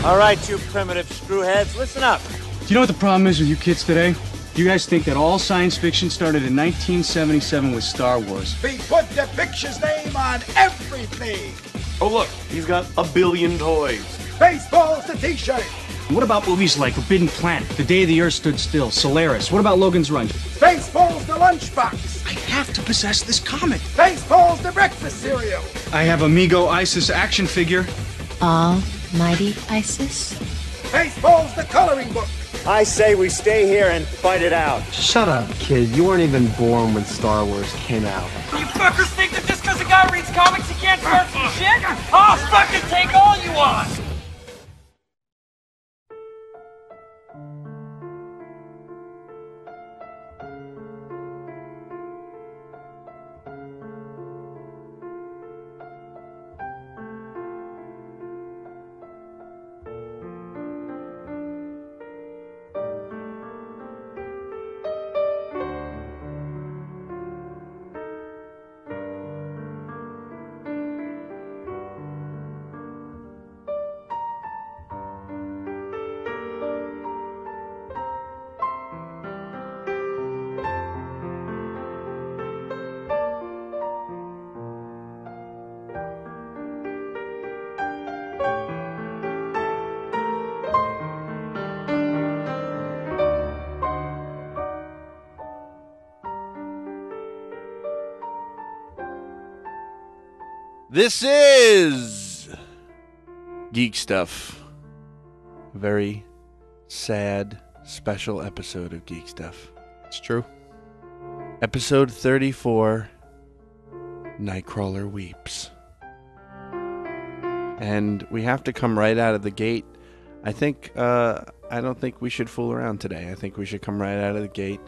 All right, you primitive screwheads, listen up. Do you know what the problem is with you kids today? You guys think that all science fiction started in 1977 with Star Wars. We put the picture's name on everything. Oh, look, he's got a billion toys. Baseball's the t-shirt. What about movies like Forbidden Planet, The Day the Earth Stood Still, Solaris? What about Logan's Run? Baseball's the lunchbox. I have to possess this comic. Baseball's the breakfast cereal. I have Amigo Isis action figure. Almighty Isis? Baseball's the coloring book. I say we stay here and fight it out. Shut up, kid. You weren't even born when Star Wars came out. You fuckers think that just because a guy reads comics he can't start some shit? I'll fucking take all you want! This is Geek Stuff. A very sad, special episode of Geek Stuff. It's true. Episode 34, Nightcrawler Weeps. And we have to come right out of the gate. I don't think we should fool around today. I think we should come right out of the gate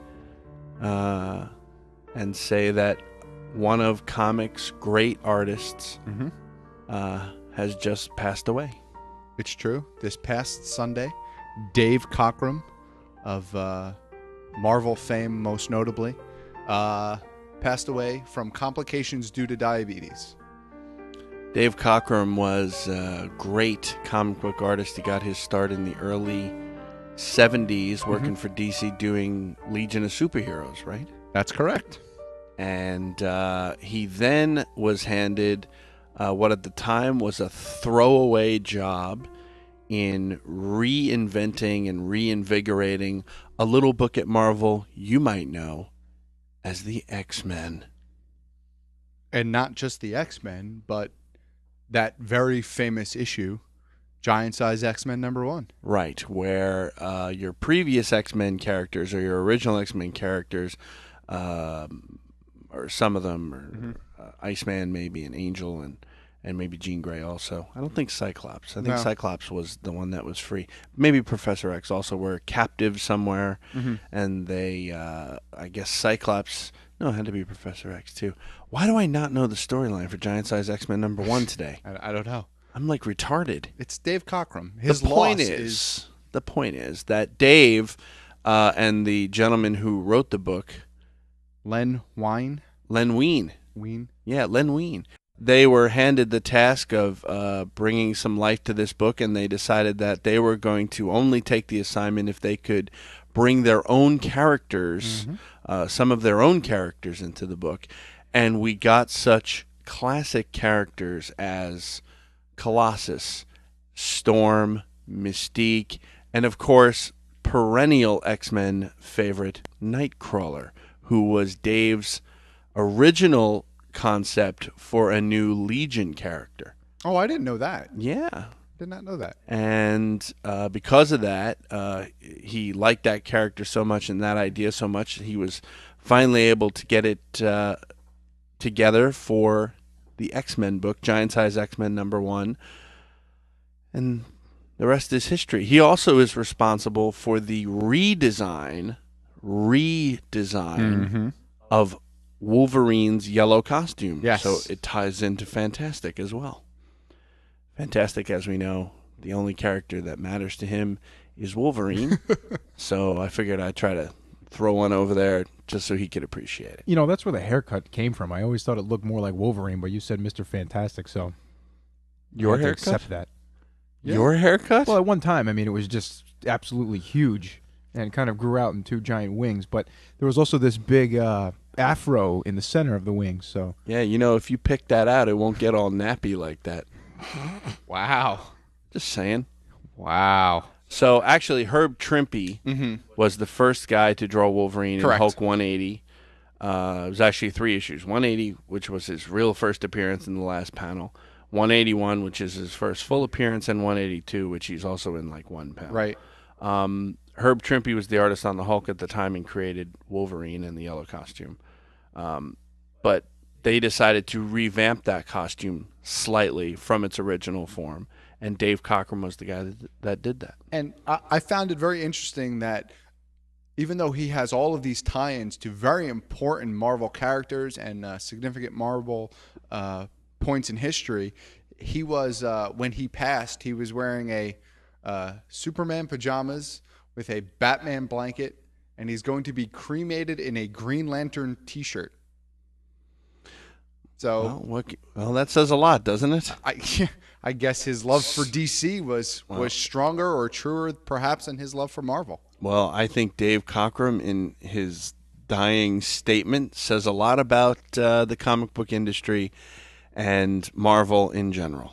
and say that one of comics' great artists has just passed away. It's true. This past Sunday, Dave Cockrum of Marvel fame, most notably, passed away from complications due to diabetes. Dave Cockrum was a great comic book artist. He got his start in the early 70s working for DC doing Legion of Superheroes, right? That's correct. And he then was handed what at the time was a throwaway job in reinventing and reinvigorating a little book at Marvel you might know as the X-Men. And not just the X-Men, but that very famous issue, Giant Size X-Men #1. Right, where your previous X-Men characters or your original X-Men characters, or some of them, or Iceman maybe, and Angel, and maybe Jean Grey also. I don't think Cyclops. I think Cyclops was the one that was free. Maybe Professor X also were captive somewhere, and they, I guess Cyclops, no, it had to be Professor X too. Why do I not know the storyline for Giant Size X-Men #1 today? I don't know. I'm like retarded. It's Dave Cockrum. The point is that Dave and the gentleman who wrote the book, Len Wein. Yeah, Len Wein. They were handed the task of bringing some life to this book, and they decided that they were going to only take the assignment if they could bring their own characters, some of their own characters into the book. And we got such classic characters as Colossus, Storm, Mystique, and of course, perennial X-Men favorite, Nightcrawler, who was Dave's original concept for a new Legion character. Oh, I didn't know that. Yeah. Did not know that. And because of that, he liked that character so much and that idea so much, he was finally able to get it together for the X-Men book, Giant Size X-Men #1. And the rest is history. He also is responsible for the redesign of Wolverine's yellow costume. Yes. So it ties into Fantastic as well. Fantastic, as we know, the only character that matters to him is Wolverine. So I figured I'd try to throw one over there just so he could appreciate it. You know, that's where the haircut came from. I always thought it looked more like Wolverine, but you said Mr. Fantastic, so Your I had to haircut? accept that. Your haircut? Well, at one time, I mean, it was just absolutely huge and kind of grew out in two giant wings. But there was also this big afro in the center of the wings. So Yeah, if you pick that out, it won't get all nappy like that. Wow. Just saying. Wow. So actually, Herb Trimpe was the first guy to draw Wolverine Correct. in Hulk 180. It was actually 3 issues. 180, which was his real first appearance in the last panel. 181, which is his first full appearance, and 182, which he's also in like one panel. Right. Herb Trimpe was the artist on the Hulk at the time and created Wolverine in the yellow costume. But they decided to revamp that costume slightly from its original form, and Dave Cockrum was the guy that did that. And I found it very interesting that even though he has all of these tie-ins to very important Marvel characters and significant Marvel points in history, he was when he passed, he was wearing a Superman pajamas with a Batman blanket, and he's going to be cremated in a Green Lantern T-shirt. So, well, that says a lot, doesn't it? I guess his love for DC was stronger or truer, perhaps, than his love for Marvel. Well, I think Dave Cockrum, in his dying statement, says a lot about the comic book industry and Marvel in general.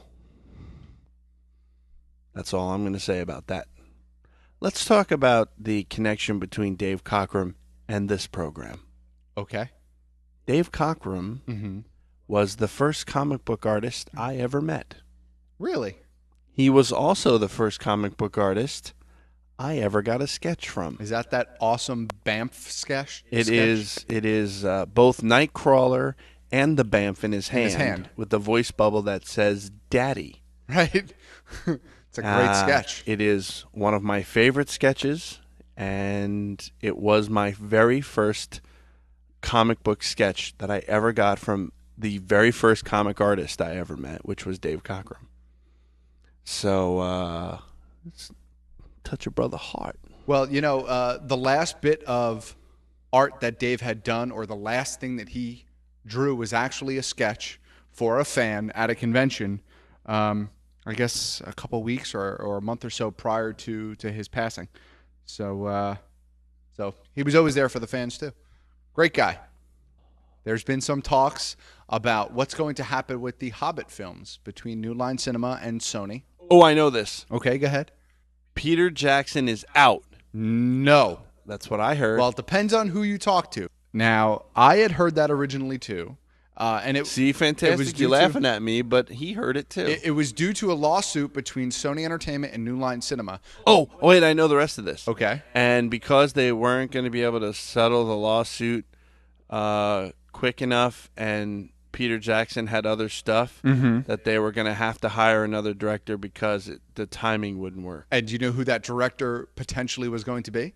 That's all I'm going to say about that. Let's talk about the connection between Dave Cockrum and this program. Okay. Dave Cockrum was the first comic book artist I ever met. Really? He was also the first comic book artist I ever got a sketch from. Is that awesome Banff sketch? It is both Nightcrawler and the Banff in his hand with the voice bubble that says Daddy. Right? It's a great sketch. It is one of my favorite sketches, and it was my very first comic book sketch that I ever got from the very first comic artist I ever met, which was Dave Cockrum. So, it's touch a brother heart. Well, the last bit of art that Dave had done, or the last thing that he drew, was actually a sketch for a fan at a convention, I guess a couple weeks or a month or so prior to his passing. So he was always there for the fans too. Great guy. There's been some talks about what's going to happen with the Hobbit films between New Line Cinema and Sony. Oh, I know this. Okay, go ahead. Peter Jackson is out. No. That's what I heard. Well, it depends on who you talk to. Now, I had heard that originally too. See, fantastic. You're laughing at me, but he heard it too. It was due to a lawsuit between Sony Entertainment and New Line Cinema. Oh, wait, I know the rest of this. Okay. And because they weren't going to be able to settle the lawsuit quick enough, and Peter Jackson had other stuff, that they were going to have to hire another director because the timing wouldn't work. And do you know who that director potentially was going to be?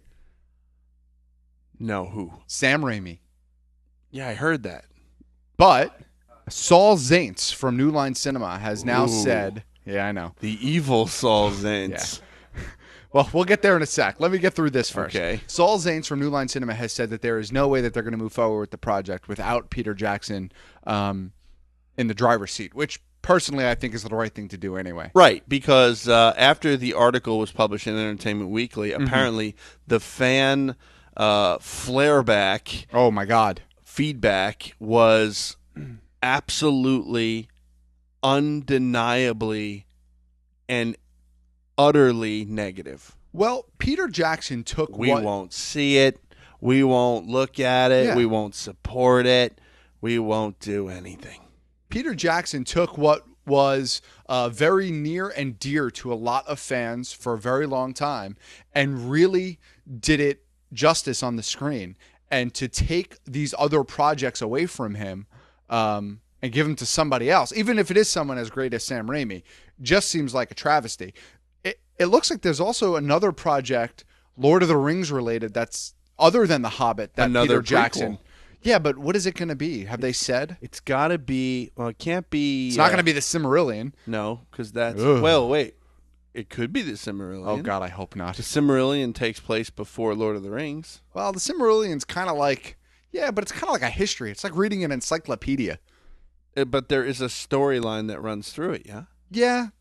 No, who? Sam Raimi. Yeah, I heard that. But Saul Zaentz from New Line Cinema has now said, yeah, I know. The evil Saul Zaentz. Yeah. Well, we'll get there in a sec. Let me get through this first. Okay. Saul Zaentz from New Line Cinema has said that there is no way that they're going to move forward with the project without Peter Jackson in the driver's seat, which personally I think is the right thing to do anyway. Right, because after the article was published in Entertainment Weekly, apparently the fan flare-back Oh, my God. feedback was absolutely, undeniably, and utterly negative. Well, Peter Jackson took We won't see it. We won't look at it. Yeah. We won't support it. We won't do anything. Peter Jackson took what was very near and dear to a lot of fans for a very long time and really did it justice on the screen. And to take these other projects away from him and give them to somebody else, even if it is someone as great as Sam Raimi, just seems like a travesty. It looks like there's also another project, Lord of the Rings related, that's other than The Hobbit, that Another Peter Jackson. prequel. Yeah, but what is it going to be? Have they said? It's got to be. Well, it can't be. It's not going to be the Silmarillion. No, because that's. Ugh. Well, wait. It could be the Silmarillion. Oh, God, I hope not. The Silmarillion takes place before Lord of the Rings. Well, the Silmarillion's kind of like, yeah, but it's kind of like a history. It's like reading an encyclopedia. But there is a storyline that runs through it, yeah? Yeah.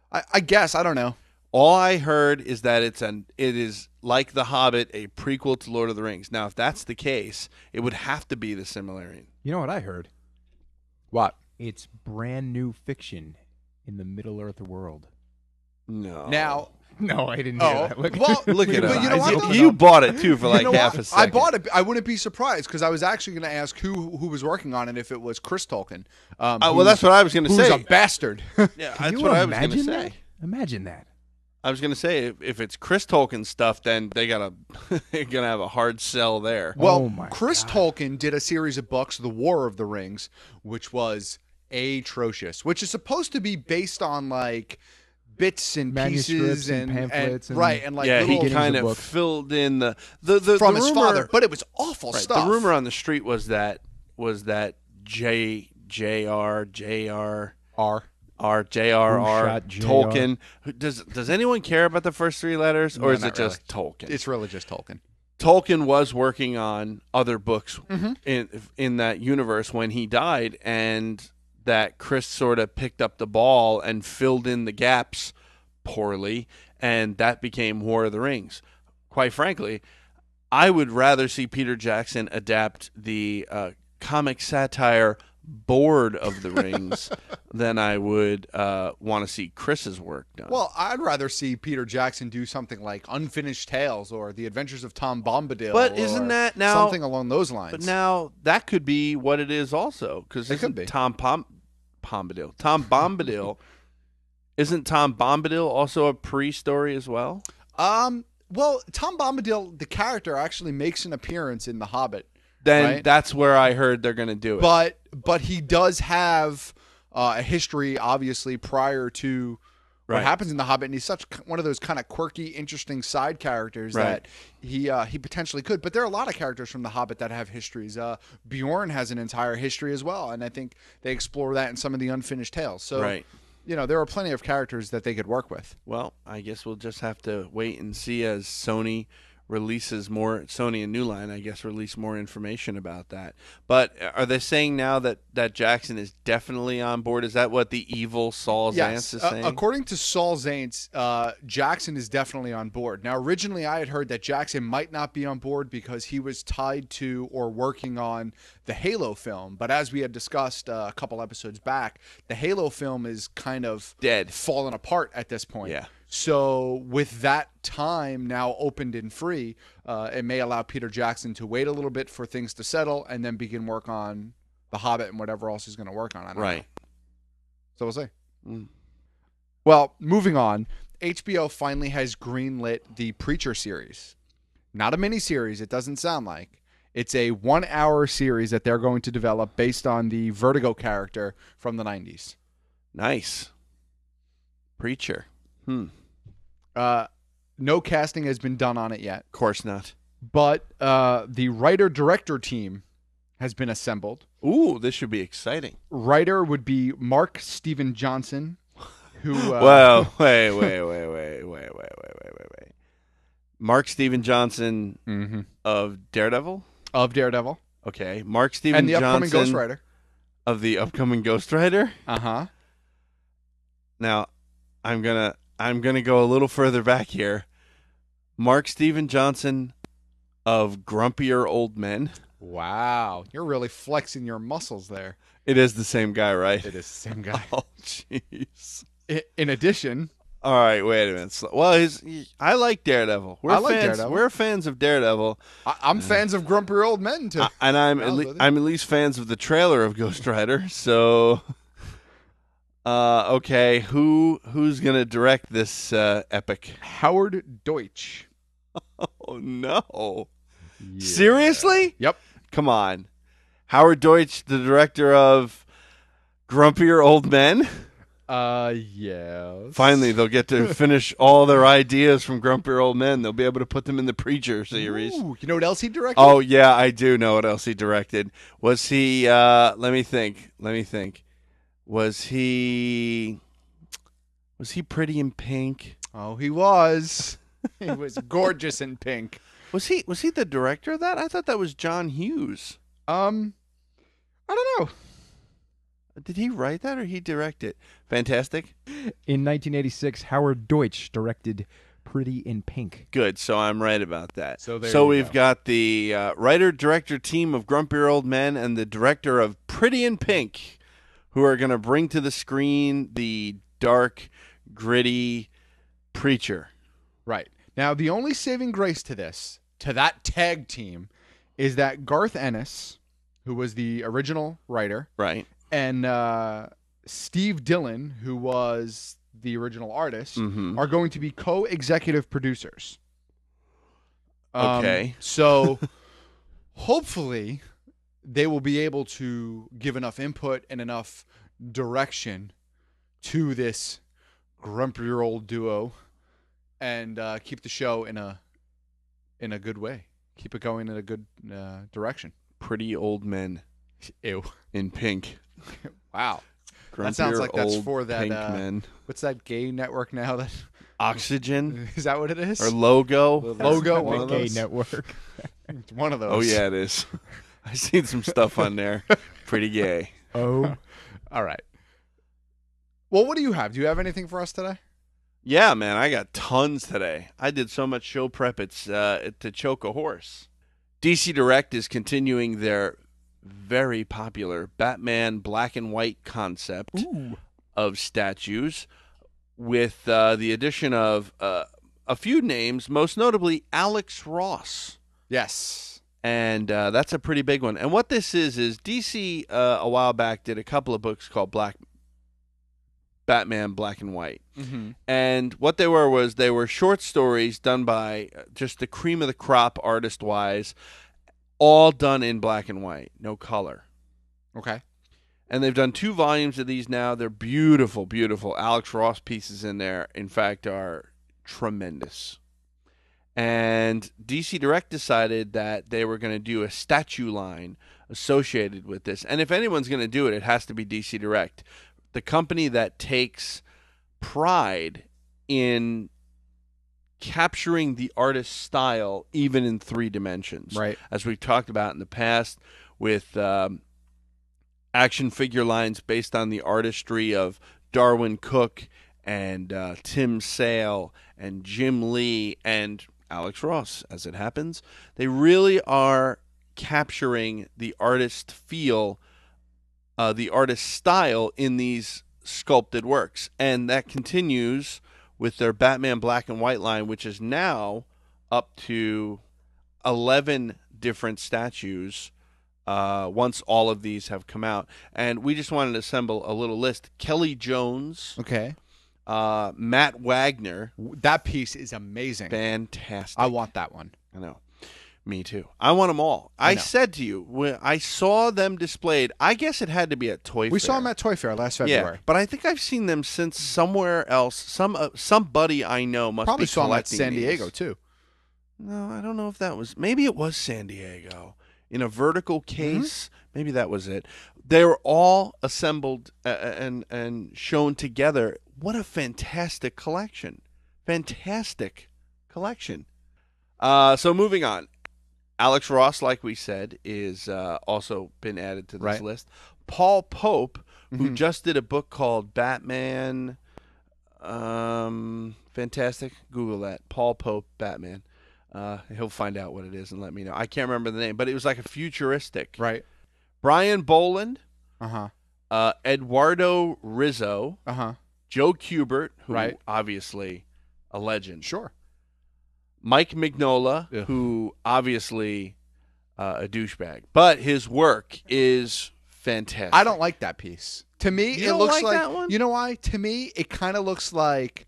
I guess. I don't know. All I heard is that it is like The Hobbit, a prequel to Lord of the Rings. Now, if that's the case, it would have to be the Silmarillion. You know what I heard? What? It's brand new fiction in the Middle-earth world. No. Now, No, I didn't hear that. Look, well, Look at but him. you know what, though? You bought it too for like You know half what? a second. I bought it. I wouldn't be surprised because I was actually going to ask who was working on it if it was Chris Tolkien. Well, that's what I was going to say. Who's a bastard. Yeah, Can that's you what I was going to imagine say. that? Imagine that. I was going to say if it's Chris Tolkien stuff, then they're gonna have a hard sell there. Well, Oh my Chris Tolkien did a series of books, The War of the Rings, which was atrocious, which is supposed to be based on like bits and Manuscripts pieces and pamphlets and- right, and like yeah, little he kind of of book. filled in the from his rumor, father, but it was awful right, stuff. The rumor on the street was that J.R.R. Shot J.R. Tolkien. Does anyone care about the first three letters, or No, is it not just really. Tolkien? It's really just Tolkien. Tolkien was working on other books Mm-hmm. in that universe when he died, and that Chris sort of picked up the ball and filled in the gaps poorly, and that became War of the Rings. Quite frankly, I would rather see Peter Jackson adapt the comic satire Board of the Rings than I would want to see Chris's work done. Well, I'd rather see Peter Jackson do something like Unfinished Tales or The Adventures of Tom Bombadil. But isn't or that now something along those lines? But now that could be what it is also, because It could be. Tom Bombadil. Isn't Tom Bombadil also a pre-story as well? Well, Tom Bombadil, the character, actually makes an appearance in The Hobbit. Then right? that's where I heard they're going to do it. But he does have a history, obviously, prior to what Right. happens in The Hobbit, and he's such one of those kind of quirky, interesting side characters Right. that he potentially could. But there are a lot of characters from The Hobbit that have histories. Bjorn has an entire history as well, and I think they explore that in some of the Unfinished Tales. So, Right. there are plenty of characters that they could work with. Well, I guess we'll just have to wait and see as Sony and New Line, I guess, release more information about that. But are they saying now that Jackson is definitely on board? Is that what the evil Saul Zaentz is saying? According to Saul Zaentz, Jackson is definitely on board. Now, originally I had heard that Jackson might not be on board because he was tied to or working on the Halo film. But as we had discussed a couple episodes back, the Halo film is kind of Dead. fallen apart at this point. Yeah. So with that time now opened and free, it may allow Peter Jackson to wait a little bit for things to settle and then begin work on The Hobbit and whatever else he's going to work on. I don't know. So we'll see. Mm. Well, moving on, HBO finally has greenlit the Preacher series. Not a miniseries, it doesn't sound like. It's a 1-hour series that they're going to develop based on the Vertigo character from the 90s. Nice. Preacher. No casting has been done on it yet, Of course not. but the writer-director team has been assembled. Ooh, this should be exciting. Writer would be Mark Steven Johnson, who... Well, wait. Mark Steven Johnson Mhm. of Daredevil? of Daredevil, Okay. Mark Steven and the upcoming Johnson Ghost Rider. of the upcoming Ghost Rider? Uh-huh. Now, I'm gonna go a little further back here. Mark Steven Johnson of Grumpier Old Men. Wow. You're really flexing your muscles there. It is the same guy, right? It is the same guy. Oh, jeez. In addition, All right, wait a minute. Well, I like Daredevil. I like Daredevil. We're fans of Daredevil, I'm fans of grumpier old men too. and I'm Well, I'm at least fans of the trailer of Ghost Rider. So, okay, who's gonna direct this epic? Howard Deutsch. Oh no! Seriously? Yep. Come on, Howard Deutsch, the director of Grumpier Old Men. Yes. Finally, they'll get to finish all their ideas from Grumpier Old Men. They'll be able to put them in the Preacher series. Ooh, you know what else he directed? Oh, yeah, I do know what else he directed. Was he, let me think. Was he Pretty in Pink? Oh, he was. He was gorgeous in pink. Was he the director of that? I thought that was John Hughes. I don't know. Did he write that or he direct it? Fantastic. In 1986, Howard Deutsch directed Pretty in Pink. Good, so I'm right about that. So there you we've go. got the writer-director team of Grumpier Old Men and the director of Pretty in Pink, who are going to bring to the screen the dark, gritty preacher. Right. Now, the only saving grace to this, to that tag team, is that Garth Ennis, who was the original writer, Right. and Steve Dillon, who was the original artist, Mhm. are going to be co-executive producers. Okay. So hopefully they will be able to give enough input and enough direction to this grumpier old duo and keep the show in a good way. Keep it going in a good direction. Pretty Old Men Ew. in pink. Wow. That sounds Grumpier like that's old for that pink men. what's that gay network now that Oxygen is that what it is? or Logo. Logo, one The of Gay those. Network. It's one of those. Oh yeah, it is. I've seen some stuff on there. Pretty gay. Oh, All right. Well, what do you have? Do you have anything for us today? Yeah, man, I got tons today. I did so much show prep, it's to choke a horse. DC Direct is continuing their very popular Batman black and white concept of statues with the addition of a few names, most notably Alex Ross. Yes. And that's a pretty big one. And what this is DC a while back did a couple of books called Batman Black and White. Mm-hmm. And what they were short stories done by just the cream of the crop artist-wise, all done in black and white, no color. Okay. And they've done 2 volumes of these now. They're beautiful, beautiful. Alex Ross pieces in there, in fact, are tremendous. And DC Direct decided that they were going to do a statue line associated with this. And if anyone's going to do it, it has to be DC Direct, the company that takes pride in capturing the artist's style even in 3 dimensions. Right. As we've talked about in the past with action figure lines based on the artistry of Darwin Cook and Tim Sale and Jim Lee and Alex Ross, as it happens. They really are capturing the artist feel, the artist style in these sculpted works. And that continues with their Batman Black and White line, which is now up to 11 different statues once all of these have come out. And we just wanted to assemble a little list. Kelly Jones. Okay. Matt Wagner. That piece is amazing. Fantastic. I want that one. I know. Me too. I want them all. I said to you, when I saw them displayed, I guess it had to be at Toy Fair. We saw them at Toy Fair last February. Yeah, but I think I've seen them since somewhere else. Somebody I know must Probably be saw them at collecting San these. Diego, too. No, I don't know if that was. Maybe it was San Diego. In a vertical case. Maybe that was it. They were all assembled and shown together. What a fantastic collection. Fantastic collection. So moving on. Alex Ross, like we said, is also been added to this list. Paul Pope, who just did a book called Batman. Fantastic. Google that. Paul Pope, Batman. He'll find out what it is and let me know. I can't remember the name, but it was like a futuristic. Right. Brian Boland. Uh-huh. Eduardo Rizzo. Uh-huh. Joe Kubert, who Right. obviously a legend. Sure. Mike Mignola, Ugh. who obviously a douchebag, but his work is fantastic. I don't like that piece. To me, You it don't looks like that one? You know why? To me, it kind of looks like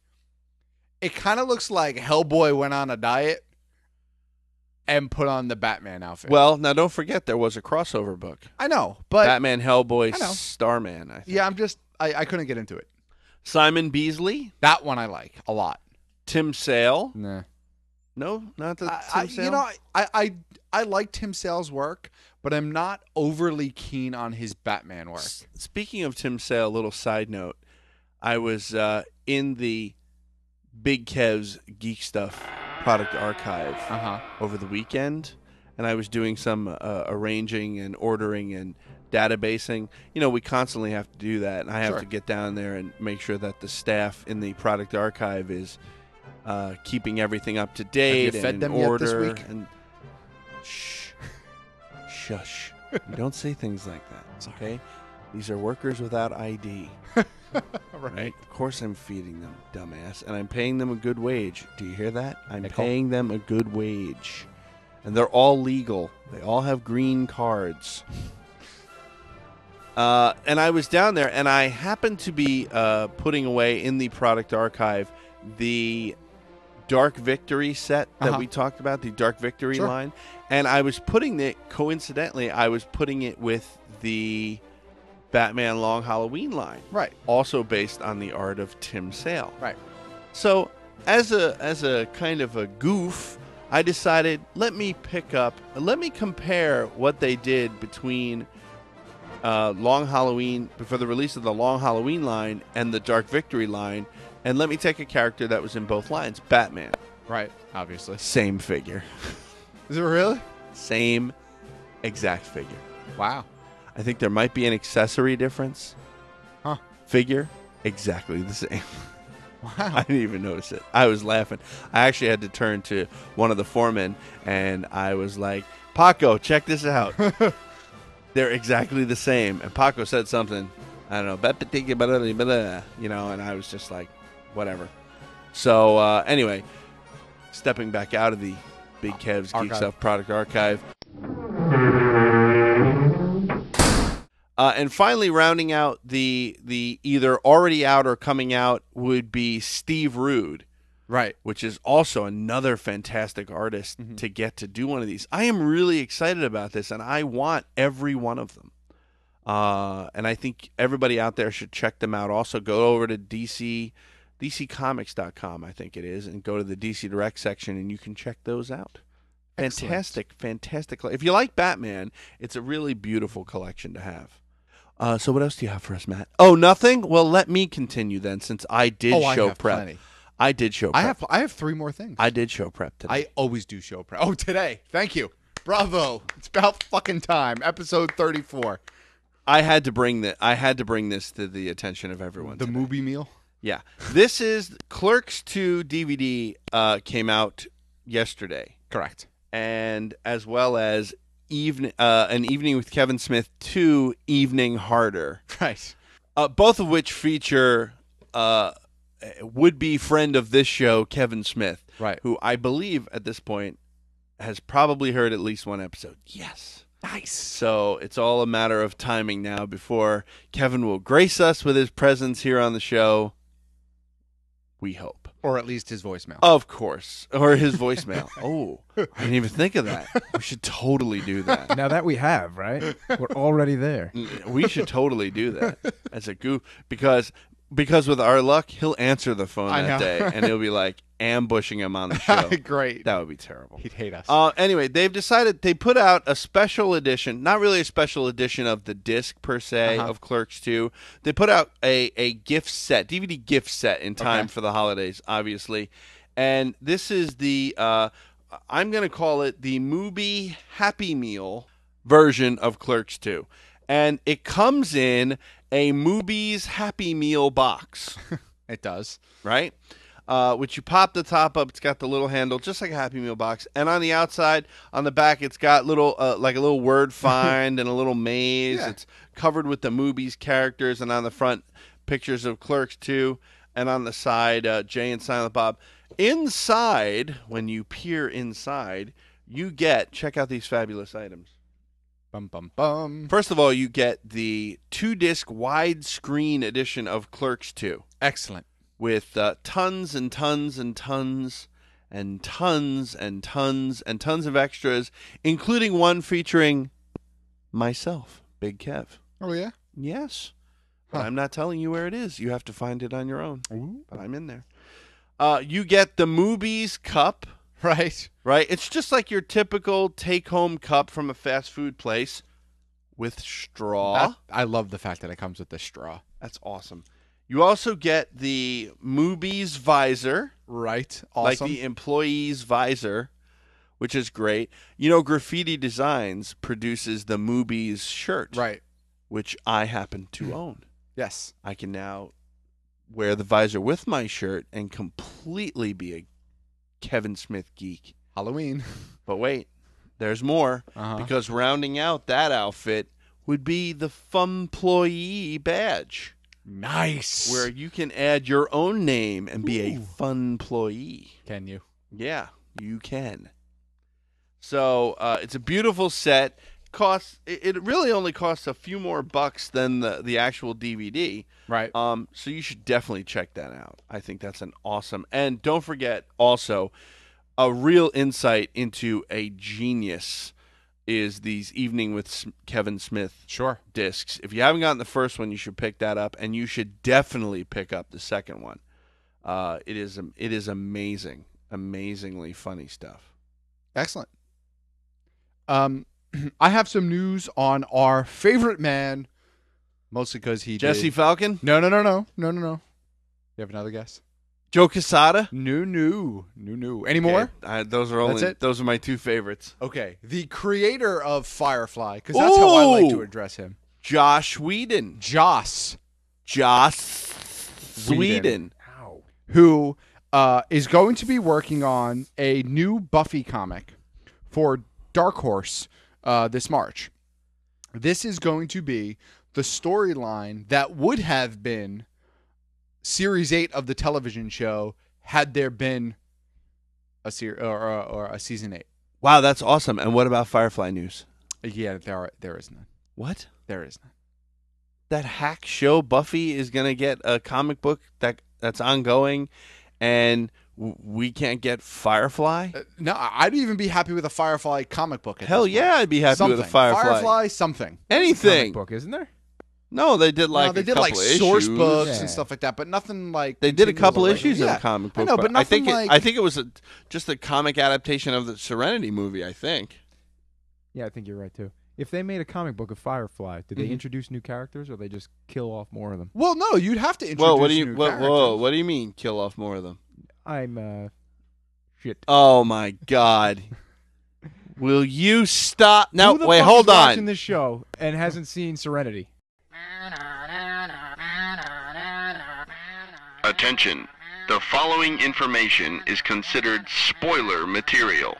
Hellboy went on a diet and put on the Batman outfit. Well, now don't forget there was a crossover book. I know, but Batman, Hellboy, I know. Starman. I think. yeah, I couldn't get into it. Simon Beasley, That one I like a lot. Tim Sale. Nah. No, not the Tim Sale. You know, I like Tim Sale's work, but I'm not overly keen on his Batman work. Speaking of Tim Sale, a little side note. I was in the Big Kev's Geek Stuff product archive over the weekend, and I was doing some arranging and ordering, and databasing. We constantly have to do that, and I have Sure. to get down there and make sure that the staff in the product archive is keeping everything up to date fed and them in yet order. this week? And shush! You don't say things like that. Okay, these are workers without ID. Right? Of course, I'm feeding them, dumbass, and I'm paying them a good wage. Do you hear that? I'm paying them a good wage, and they're all legal. They all have green cards. And I was down there, and I happened to be putting away in the product archive the Dark Victory set that we talked about, the Dark Victory line. And I was putting it, coincidentally, with the Batman Long Halloween line. Right. Also based on the art of Tim Sale. Right. So, as a kind of a goof, I decided, let me compare what they did between Long Halloween, before the release of the Long Halloween line and the Dark Victory line, and let me take a character that was in both lines, Batman. Right, obviously. Same figure. Is it really? Same exact figure. Wow. I think there might be an accessory difference. Huh. Figure, exactly the same. Wow. I didn't even notice it. I was laughing. I actually had to turn to one of the foremen, and I was like, Paco, check this out. They're exactly the same. And Paco said something, I don't know, and I was just like, whatever. So, anyway, stepping back out of the Big Kev's Geek Stuff Product Archive. And finally, rounding out the either already out or coming out would be Steve Rude. Right. Which is also another fantastic artist to get to do one of these. I am really excited about this, and I want every one of them. And I think everybody out there should check them out. Also, go over to DCComics.com, I think it is, and go to the DC Direct section, and you can check those out. Fantastic. If you like Batman, it's a really beautiful collection to have. So what else do you have for us, Matt? Oh, nothing? Well, let me continue then, since I did show prep. Plenty. I did show prep. I have 3 more things. I did show prep today. I always do show prep. Oh, today. Thank you. Bravo. It's about fucking time. Episode 34. I had to bring this to the attention of everyone. The movie meal? Yeah. This is Clerks 2 DVD came out yesterday. Correct. And as well as An Evening with Kevin Smith 2 Evening Harder. Right. Both of which feature would-be friend of this show, Kevin Smith. Right. Who I believe at this point has probably heard at least one episode. Yes. Nice. So it's all a matter of timing now before Kevin will grace us with his presence here on the show. We hope. Or at least his voicemail. Of course. Or his voicemail. Oh, I didn't even think of that. We should totally do that. Now that we have, right? We're already there. We should totally do that as a goof. Because with our luck, he'll answer the phone that day, and he'll be like ambushing him on the show. Great. That would be terrible. He'd hate us. Anyway, they've decided they put out a special edition, not really a special edition of the disc per se of Clerks 2. They put out a gift set, DVD gift set in time for the holidays, obviously. And this is the, I'm going to call it the Mubi Happy Meal version of Clerks 2. And it comes in a Mubi's Happy Meal box. It does. Right? Which you pop the top up. It's got the little handle, just like a Happy Meal box. And on the outside, on the back, it's got little, like a little word find and a little maze. Yeah. It's covered with the Mubi's characters. And on the front, pictures of Clerks 2. And on the side, Jay and Silent Bob. Inside, when you peer inside, you get, check out these fabulous items. Bum, bum, bum. First of all, you get the 2-disc widescreen edition of Clerks 2. Excellent. With tons and tons and tons and tons and tons and tons of extras, including one featuring myself, Big Kev. Oh, yeah? Yes. But I'm not telling you where it is. You have to find it on your own. Ooh. But I'm in there. You get the Mubi's cup. Right. Right? It's just like your typical take-home cup from a fast food place with straw. I love the fact that it comes with the straw. That's awesome. You also get the Mubi's visor. Right. Awesome. Like the employee's visor, which is great. You know, Graffiti Designs produces the Mubi's shirt. Right. which I happen to own. Yes. I can now wear the visor with my shirt and completely be a Kevin Smith geek. Halloween. But wait, there's more, Uh-huh. because rounding out that outfit would be the Funployee badge, Nice. where you can add your own name and be a Funployee. Can you? Yeah, you can. So it's a beautiful set. It really only costs a few more bucks than the actual DVD. Right. So you should definitely check that out. I think that's an awesome. And don't forget also, a real insight into a genius is these Evening with Kevin Smith discs. If you haven't gotten the first one, you should pick that up, and you should definitely pick up the second one. It is amazing, amazingly funny stuff. Excellent. I have some news on our favorite man, mostly because he Jesse did... Falcon? No. You have another guess? Joe Quesada? No. Any more? Okay, those That's it? Those are my two favorites. Okay. The creator of Firefly, because that's how I like to address him. Joss Whedon. Joss Whedon. Who is going to be working on a new Buffy comic for Dark Horse this March. This is going to be the storyline that would have been Series 8 of the television show had there been a Season 8. Wow, that's awesome. And what about Firefly news? Yeah, there is none. What? There is none. That hack show Buffy is going to get a comic book that's ongoing, and we can't get Firefly? No, I'd even be happy with a Firefly comic book. Hell yeah, I'd be happy with a Firefly. Something. Anything. Comic book, isn't there? No, they did like they a did couple like issues. source books and stuff like that, but nothing like They did a couple continual issues regular- of a comic book. I know, but nothing I think it was just a comic adaptation of the Serenity movie. I think. Yeah, I think you're right too. If they made a comic book of Firefly, did they Mhm. introduce new characters, or they just kill off more of them? Well, no, you'd have to introduce Well, what do you new characters. what do you mean kill off more of them? I'm shit. Oh my God! Will you stop? Now Who the wait, fuck hold is watching on. this show and hasn't seen Serenity? Attention. The following information is considered spoiler material.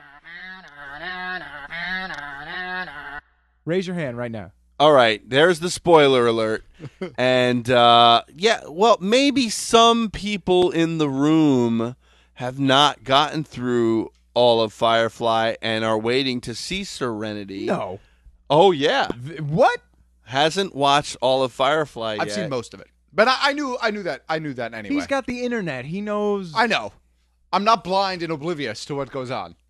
Raise your hand right now. All right, there's the spoiler alert. And yeah, well, maybe some people in the room have not gotten through all of Firefly and are waiting to see Serenity. No. Oh yeah. What? Hasn't watched all of Firefly yet. I've seen most of it, but I knew that anyway. He's got the internet. He knows. I know. I'm not blind and oblivious to what goes on.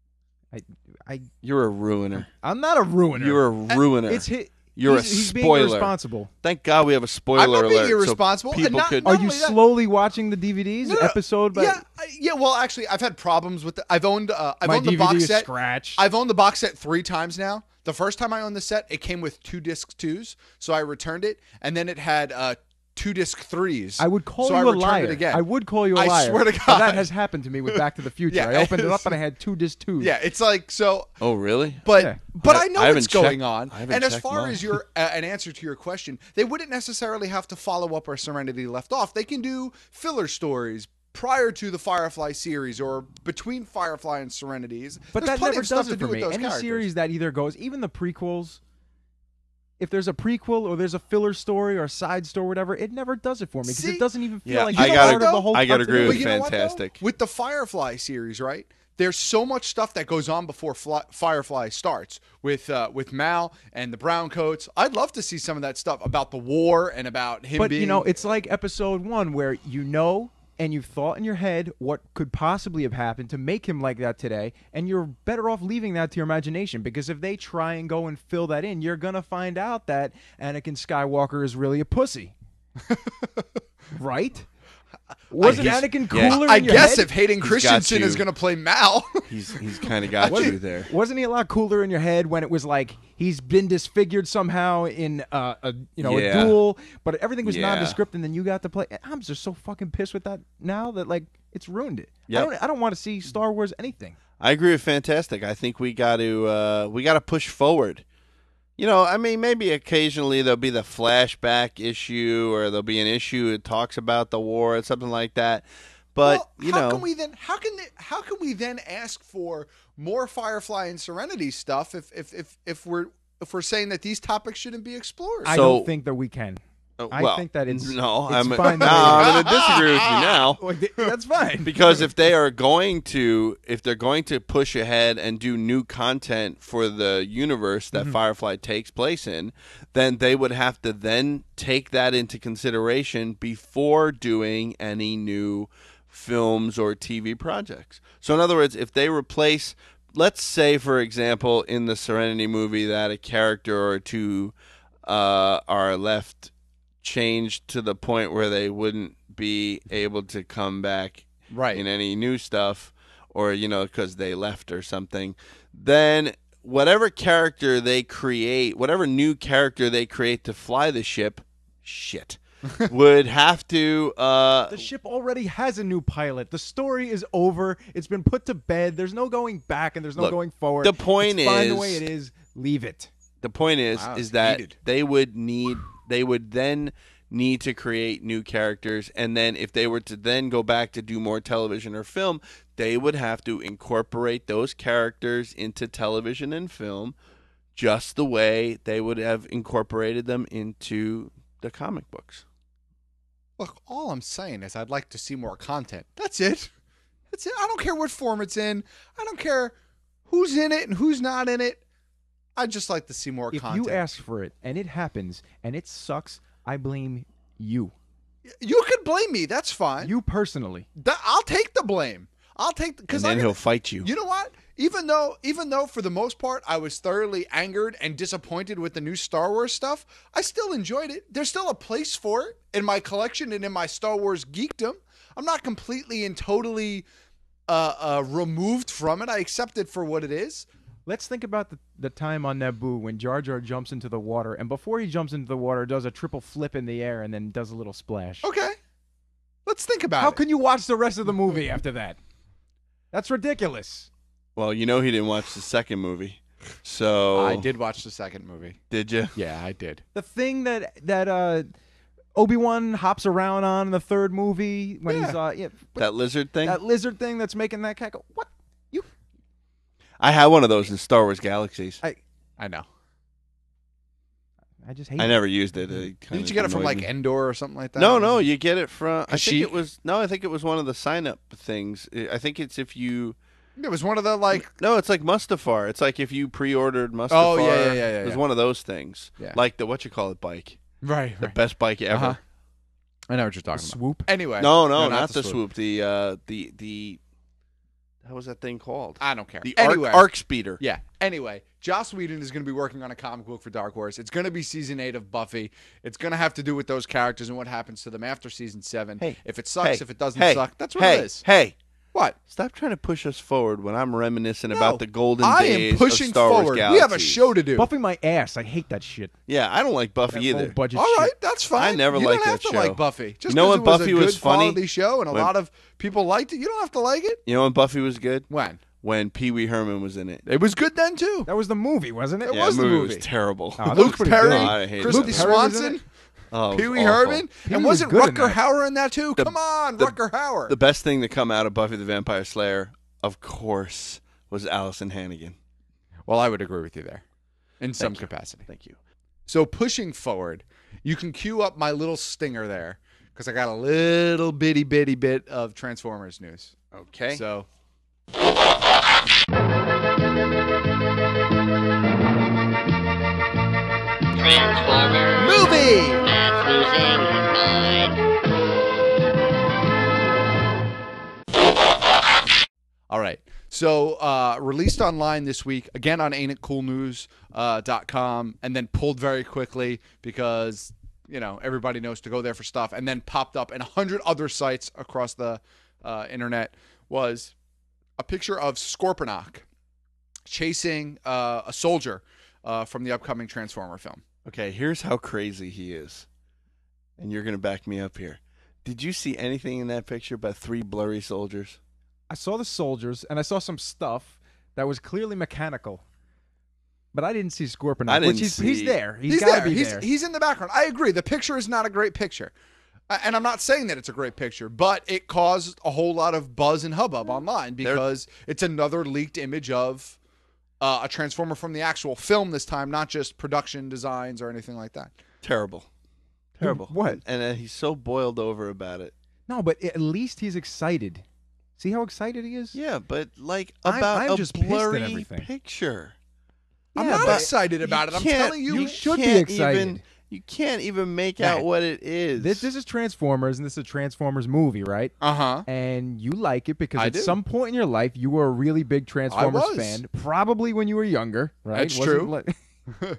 You're a ruiner. I'm not a ruiner. You're a ruiner. It's his. You're he's a being spoiler. irresponsible. Thank God we have a spoiler I'm not being alert. irresponsible. So people Not- could. not Are you only that- slowly watching the DVDs No, no, episode by? Yeah. Well, actually, I've had problems with. I've owned My the DVD box is set. scratched. I've owned the box set 3 times now. The first time I owned the set, it came with 2 disc 2s, so I returned it, and then it had 2 disc 3s. I would call so you I a returned liar. It again. I would call you a I liar. swear to Now, God. that has happened to me with Back to the Future. Yeah, I opened it up and I had 2 disc 2s. Yeah, it's like so. Oh really? But Yeah. but I know I haven't what's going checked- on. I haven't And as checked far mine. as your an answer to your question, they wouldn't necessarily have to follow up where Serenity left off. They can do filler stories prior to the Firefly series or between Firefly and Serenities. But There's that plenty never of stuff does to it do for with me. those Any characters. series that either goes, even the prequels, if there's a prequel or there's a filler story or a side story, whatever, it never does it for me because See? it doesn't even feel Yeah, like I it's gotta- part of the whole. I gotta agree with But you know what, though? Fantastic. With the Firefly series, right? There's so much stuff that goes on before Firefly starts with Mal and the Browncoats. I'd love to see some of that stuff about the war and about him But being. you know, it's like episode 1 where you know and you've thought in your head what could possibly have happened to make him like that today, and you're better off leaving that to your imagination, because if they try and go and fill that in, you're gonna find out that Anakin Skywalker is really a pussy. Right? Wasn't guess- Anakin yeah. cooler I in your guess head? if Hayden He's Christensen got is you. going to play Mal. He's kind of got you there. Wasn't he a lot cooler in your head when it was like he's been disfigured somehow in a Yeah. duel, but everything was Yeah. nondescript, and then you got to play. I'm just so fucking pissed with that now that like it's ruined it. Yep. I don't want to see Star Wars anything. I agree with Fantastic. I think we got to push forward. You know, I mean, maybe occasionally there'll be the flashback issue, or there'll be an issue that talks about the war or something like that. But Well, you how know, can we then? How can we then ask for more Firefly and Serenity stuff if we're saying that these topics shouldn't be explored? I So- don't think that we can. well, I think that it's no. it's I'm fine. going to disagree with you now. That's fine. Because if they're going to push ahead and do new content for the universe that Firefly takes place in, then they would have to then take that into consideration before doing any new films or TV projects. So in other words, if they replace, let's say for example in the Serenity movie that a character or two are left changed to the point where they wouldn't be able to come back Right. in any new stuff, or because they left or something, then whatever character they create, whatever new character they create to fly the ship, would have to The ship already has a new pilot. The story is over. It's been put to bed. There's no going back and there's no Look, going forward. the point it's fine the is- way it is. Leave it. the point is Wow, it's that heated. they would then need to create new characters, and then if they were to then go back to do more television or film, they would have to incorporate those characters into television and film just the way they would have incorporated them into the comic books. Look, all I'm saying is I'd like to see more content. That's it. That's it. I don't care what form it's in. I don't care who's in it and who's not in it. I'd just like to see more If content. you ask for it and it happens and it sucks, I blame you. You could blame me. That's fine. You personally. I'll take the blame. I'll take And because then he'll fight you. You know what? Even though for the most part I was thoroughly angered and disappointed with the new Star Wars stuff, I still enjoyed it. There's still a place for it in my collection and in my Star Wars geekdom. I'm not completely and totally removed from it. I accept it for what it is. Let's think about the time on Naboo when Jar Jar jumps into the water, and before he jumps into the water, does a triple flip in the air and then does a little splash. Okay. Let's think about How it. can you watch the rest of the movie after that? That's ridiculous. Well, he didn't watch the second movie, so I did watch the second movie. Did you? Yeah, I did. The thing that Obi-Wan hops around on in the third movie when he's That lizard thing. that lizard thing that's making that cat go, what? I had one of those in Star Wars Galaxies. I know. I just hate I it. never used it. Didn't you get it from like Endor or something like that? No, you get it from. I think Kashyyyk? it was I think it was one of the sign-up things. I think it's if you. It was one of the like. No, it's like Mustafar. It's like if you pre-ordered Mustafar. Oh, yeah. It was one of those things. Yeah. Like the bike. Right. The best bike ever. Uh-huh. I know what you're talking about. Swoop. Anyway. No, not the swoop. The how was that thing called? I don't care. The Anyway. arc speeder. Yeah. Anyway, Joss Whedon is going to be working on a comic book for Dark Horse. It's going to be season 8 of Buffy. It's going to have to do with those characters and what happens to them after season 7. Hey. If it sucks, Hey. if it doesn't Hey. suck, that's what Hey. it is. Hey. What? Stop trying to push us forward when I'm reminiscing No, about the golden I days am pushing of Star Wars forward. Galaxies. We have a show to do. Buffing my ass. I hate that shit. Yeah, I don't like Buffy That either. low budget All shit. right, that's fine. I never you liked don't have that to show. like Buffy. Just You know 'cause when it was Buffy a good was funny? quality show and a When- lot of people liked it. You don't have to like it. You know when Buffy was good? When? When Pee Wee Herman was in it. It was good then too. That was the movie, wasn't it? It Yeah, was the the movie movie. was terrible. Oh, that was Luke pretty Perry, good. I hated Christy it. Swanson, Oh, it Pee was Wee awful. Herman, Pee-wee and was wasn't good in Rutger that. Hauer in that too? The- Come on, the- Rutger Hauer. The best thing to come out of Buffy the Vampire Slayer, of course, was Allison Hannigan. Well, I would agree with you there, in some Thank you. capacity. Thank you. So pushing forward, you can cue up my little stinger there because I got a little bitty bit of Transformers news. Okay. So Transformers. movie. Matt's losing his mind. All right. So released online this week, again on ain'titcoolnews.com, and then pulled very quickly because, everybody knows to go there for stuff, and then popped up in 100 other sites across the internet, was a picture of Scorponok chasing a soldier from the upcoming Transformer film. Okay, here's how crazy he is. And you're going to back me up here. Did you see anything in that picture but 3 blurry soldiers? I saw the soldiers, and I saw some stuff that was clearly mechanical. But I didn't see I Scorponok, didn't which he's see- there. He's gotta there. be He's there. he's in the background. I agree. The picture is not a great picture. And I'm not saying that it's a great picture, but it caused a whole lot of buzz and hubbub online because it's another leaked image of a Transformer from the actual film this time, not just production designs or anything like that. Terrible. What? And he's so boiled over about it. No, but at least he's excited. See how excited he is? Yeah, but like I'm about a just pissed at blurry everything. picture. I'm Yeah, not but excited about it. I'm can't- telling you. You should be can't excited. You can't even make Right. out what it is. This is Transformers, and this is a Transformers movie, right? Uh-huh. And you like it because I at do. some point in your life, you were a really big Transformers was. fan. Probably when you were younger, right? That's Wasn't true. like-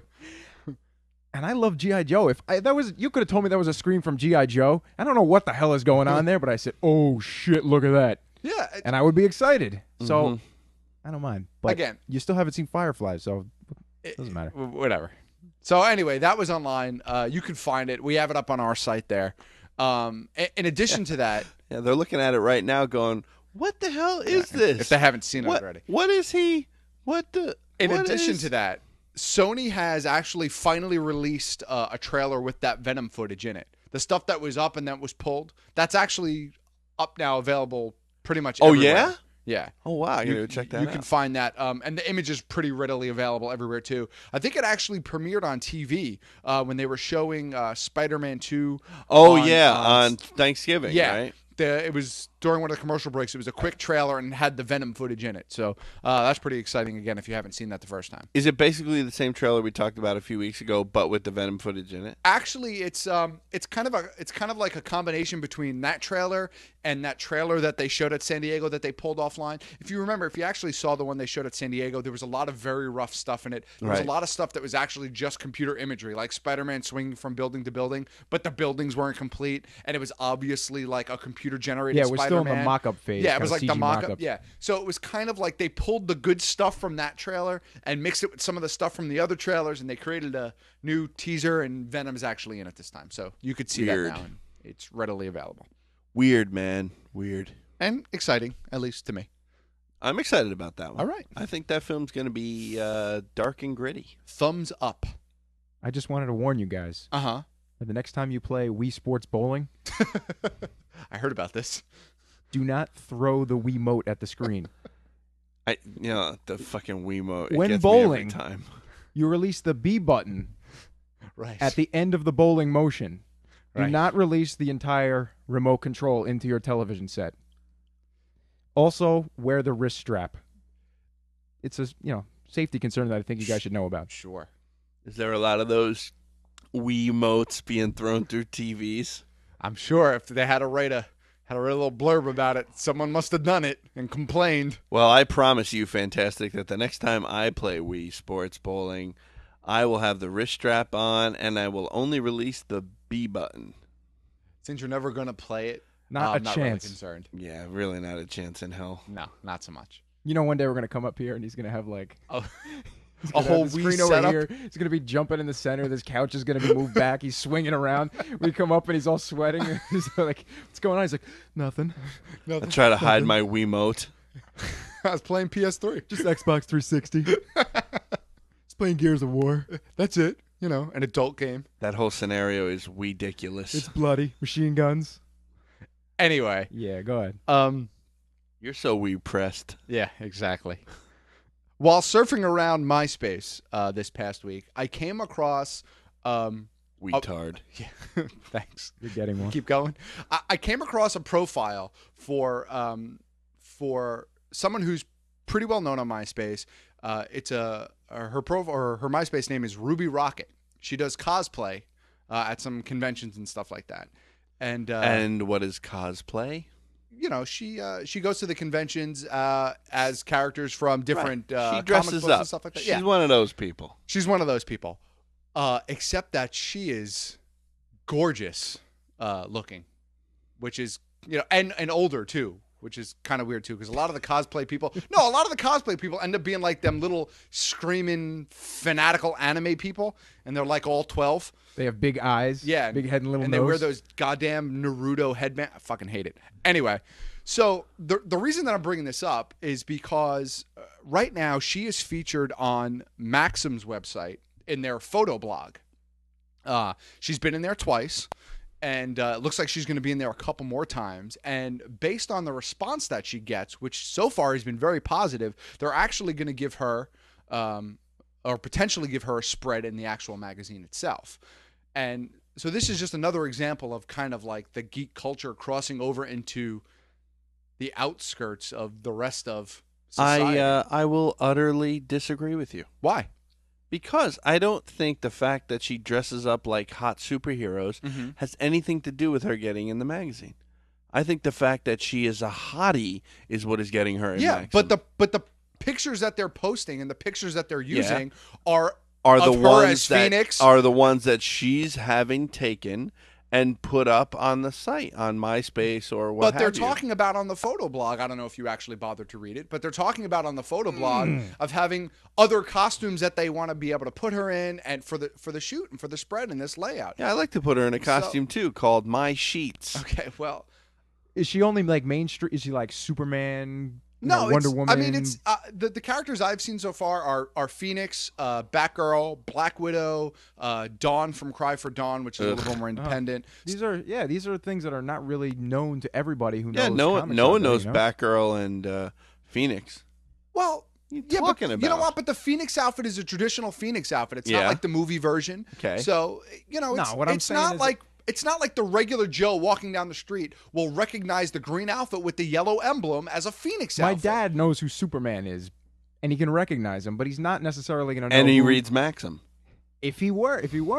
And I love G.I. Joe. You could have told me that was a scream from G.I. Joe. I don't know what the hell is going on there, but I said, "Oh shit, look at that," Yeah. and I would be excited. So Mhm. I don't mind. But Again. you still haven't seen Firefly, so it doesn't matter. Whatever. So anyway, that was online. You can find it. We have it up on our site there. In addition to that, Yeah, they're looking at it right now, going, "What the hell is this?" if they haven't seen it what, already. what is he? What the? In what addition is- to that, Sony has actually finally released a trailer with that Venom footage in it. The stuff that was up and that was pulled, that's actually up now, available pretty much Oh, everywhere. yeah? Yeah. Oh wow, I gotta go check that You out. can find that, and the image is pretty readily available everywhere too. I think it actually premiered on TV when they were showing Spider-Man 2. Oh yeah, on Thanksgiving, yeah. right? It was during one of the commercial breaks. It was a quick trailer and had the Venom footage in it. So that's pretty exciting. Again, if you haven't seen that the first time. Is it basically the same trailer we talked about a few weeks ago, but with the Venom footage in it? Actually, it's kind of like a combination between that trailer and that trailer that they showed at San Diego that they pulled offline. If you remember, if you actually saw the one they showed at San Diego, there was a lot of very rough stuff in it. There was a Right. lot of stuff that was actually just computer imagery, like Spider-Man swinging from building to building, but the buildings weren't complete, and it was obviously like a computer-generated Yeah, we're still in the Spider-Man. mock-up phase. Yeah, it was kinda like the CG mock-up. mock-up. Yeah, so it was kind of like they pulled the good stuff from that trailer and mixed it with some of the stuff from the other trailers, and they created a new teaser, and Venom's actually in it this time. So you could see Weird. that now, and it's readily available. Weird, man. Weird. And exciting, at least to me. I'm excited about that one. All right. I think that film's going to be dark and gritty. Thumbs up. I just wanted to warn you guys. Uh-huh. that the next time you play Wii Sports Bowling, I heard about this. do not throw the Wiimote at the screen. The fucking Wiimote. It When gets bowling, me every time. you release the B button Right. at the end of the bowling motion. Do Right. not release the entire remote control into your television set. Also, wear the wrist strap. It's a safety concern that I think you guys should know about. Sure. Is there a lot of those Wiimotes being thrown through TVs? I'm sure if they had to write a little blurb about it, someone must have done it and complained. Well, I promise you, Fantastic, that the next time I play Wii Sports Bowling, I will have the wrist strap on, and I will only release the B button. Since you're never going to play it, Not I'm a not really chance. concerned. Yeah, really not a chance in hell. No, not so much. One day we're gonna come up here and he's gonna have like Oh, he's a gonna whole have the Wii screen over setup? here. He's gonna be jumping in the center. This couch is gonna be moved back. He's swinging around. We come up and he's all sweating. He's like, "What's going on?" He's like, "Nothing. I try to hide my Wiimote. I was playing PS3. Just Xbox 360. It's playing Gears of War. That's it. An adult game. That whole scenario is ridiculous. It's bloody. Machine guns." Anyway, Yeah, go ahead. You're so Wii pressed. yeah, exactly. While surfing around MySpace this past week, I came across Weetard. yeah, thanks. You're getting one. Keep going. I came across a profile for someone who's pretty well known on MySpace. It's her profile or her MySpace name is Ruby Rocket. She does cosplay at some conventions and stuff like that. And what is cosplay? she goes to the conventions as characters from different She comic dresses books up. and stuff like that. She's Yeah, one of those people. she's one of those people. Except that she is gorgeous looking, which is and older too, which is kind of weird too, because a lot of the cosplay people end up being like them little screaming fanatical anime people, and they're like all 12. They have big eyes. Yeah, Big head and little and nose. they wear those goddamn Naruto headband. I fucking hate it. Anyway, So the reason that I'm bringing this up is because right now she is featured on Maxim's website in their photo blog. She's been in there twice, and it looks like she's going to be in there a couple more times. And based on the response that she gets, which so far has been very positive, they're actually going to give her, or potentially give her a spread in the actual magazine itself. And so this is just another example of kind of like the geek culture crossing over into the outskirts of the rest of society. I will utterly disagree with you. Why? Because I don't think the fact that she dresses up like hot superheroes has anything to do with her getting in the magazine. I think the fact that she is a hottie is what is getting her in Maxim. But the pictures that they're posting and the pictures that they're using are the of her ones as that Phoenix. are the ones that she's having taken and put up on the site on MySpace or what. But they're have you. talking about on the photo blog. I don't know if you actually bothered to read it, but they're talking about on the photo blog of having other costumes that they want to be able to put her in, and for the shoot and for the spread and this layout. Yeah, I like to put her in a costume too, called My Sheets. Okay, well, Is she only like mainstream? Is she like Superman? no, Wonder it's, Woman. I mean, it's the characters I've seen so far are Phoenix, Batgirl, Black Widow, Dawn from Cry for Dawn, which is a little bit more independent. These are things that are not really known to everybody who knows. Yeah, no one knows Batgirl and Phoenix. Well, talking you know about? what? But the Phoenix outfit is a traditional Phoenix outfit. It's not Yeah. like the movie version. Okay. So it's, what I'm it's saying not is like it's not like the regular Joe walking down the street will recognize the green outfit with the yellow emblem as a Phoenix My outfit. dad knows who Superman is, and he can recognize him, but he's not necessarily going to know. And he who- reads Maxim. If he were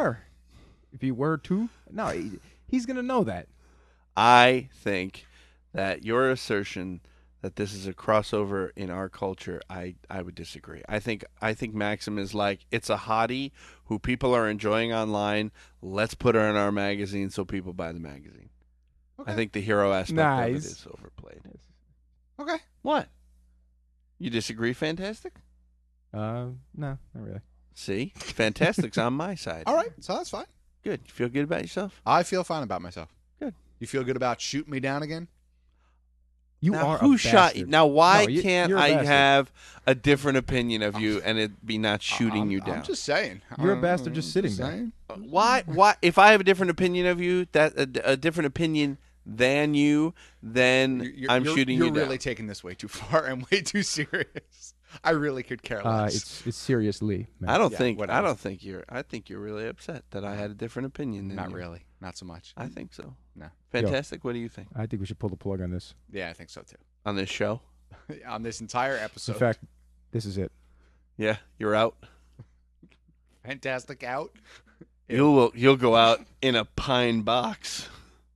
to, no, he's going to know that. I think that your assertion that this is a crossover in our culture, I would disagree. I think Maxim is like, it's a hottie who people are enjoying online. Let's put her in our magazine so people buy the magazine. Okay. I think the hero aspect of it Nice. is overplayed. Okay. What? You disagree, Fantastic? No, not really. See? Fantastic's on my side. All right. So that's fine. Good. You feel good about yourself? I feel fine about myself. Good. You feel good about shooting me down again? You now, are who a shot you? bastard. Now, why No, can't you're a I bastard. have a different opinion of you and it be not shooting you down? I'm just saying. You're a bastard just sitting Just there. saying. Why? If I have a different opinion of you, a different opinion than you, then I'm shooting you You're down. really taking this way too far and way too serious. I really could care less. It's seriously. Man. I don't Yeah, think. whatever. I don't think you're. I think you're really upset that I had a different opinion than Not you. really. Not so much. I think so. No. Fantastic. What do you think I think we should pull the plug on this. Yeah, I think so too. on this show? On this entire episode. In fact, this is it. Yeah, you're out. Fantastic out. You'll go out in a pine box.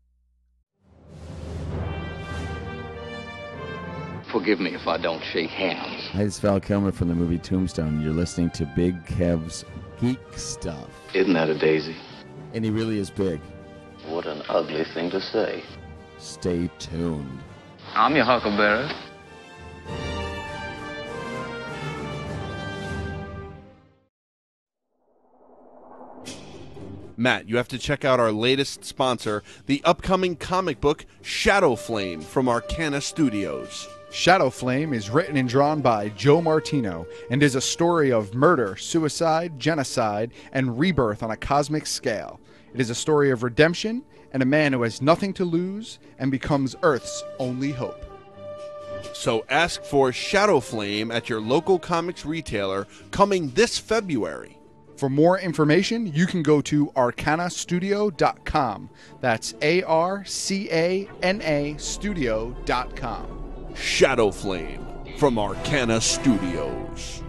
Forgive me if I don't shake hands. Hi, this is Val Kilmer from the movie Tombstone. You're listening to Big Kev's Geek Stuff. Isn't that a daisy? And he really is big. What an ugly thing to say. Stay tuned. I'm your huckleberry. Matt, you have to check out our latest sponsor, the upcoming comic book Shadow Flame from Arcana Studios. Shadow Flame is written and drawn by Joe Martino and is a story of murder, suicide, genocide, and rebirth on a cosmic scale. It is a story of redemption and a man who has nothing to lose and becomes Earth's only hope. So ask for Shadow Flame at your local comics retailer coming this February. For more information, you can go to arcanastudio.com. That's ARCANA studio.com. Shadow Flame from Arcana Studios.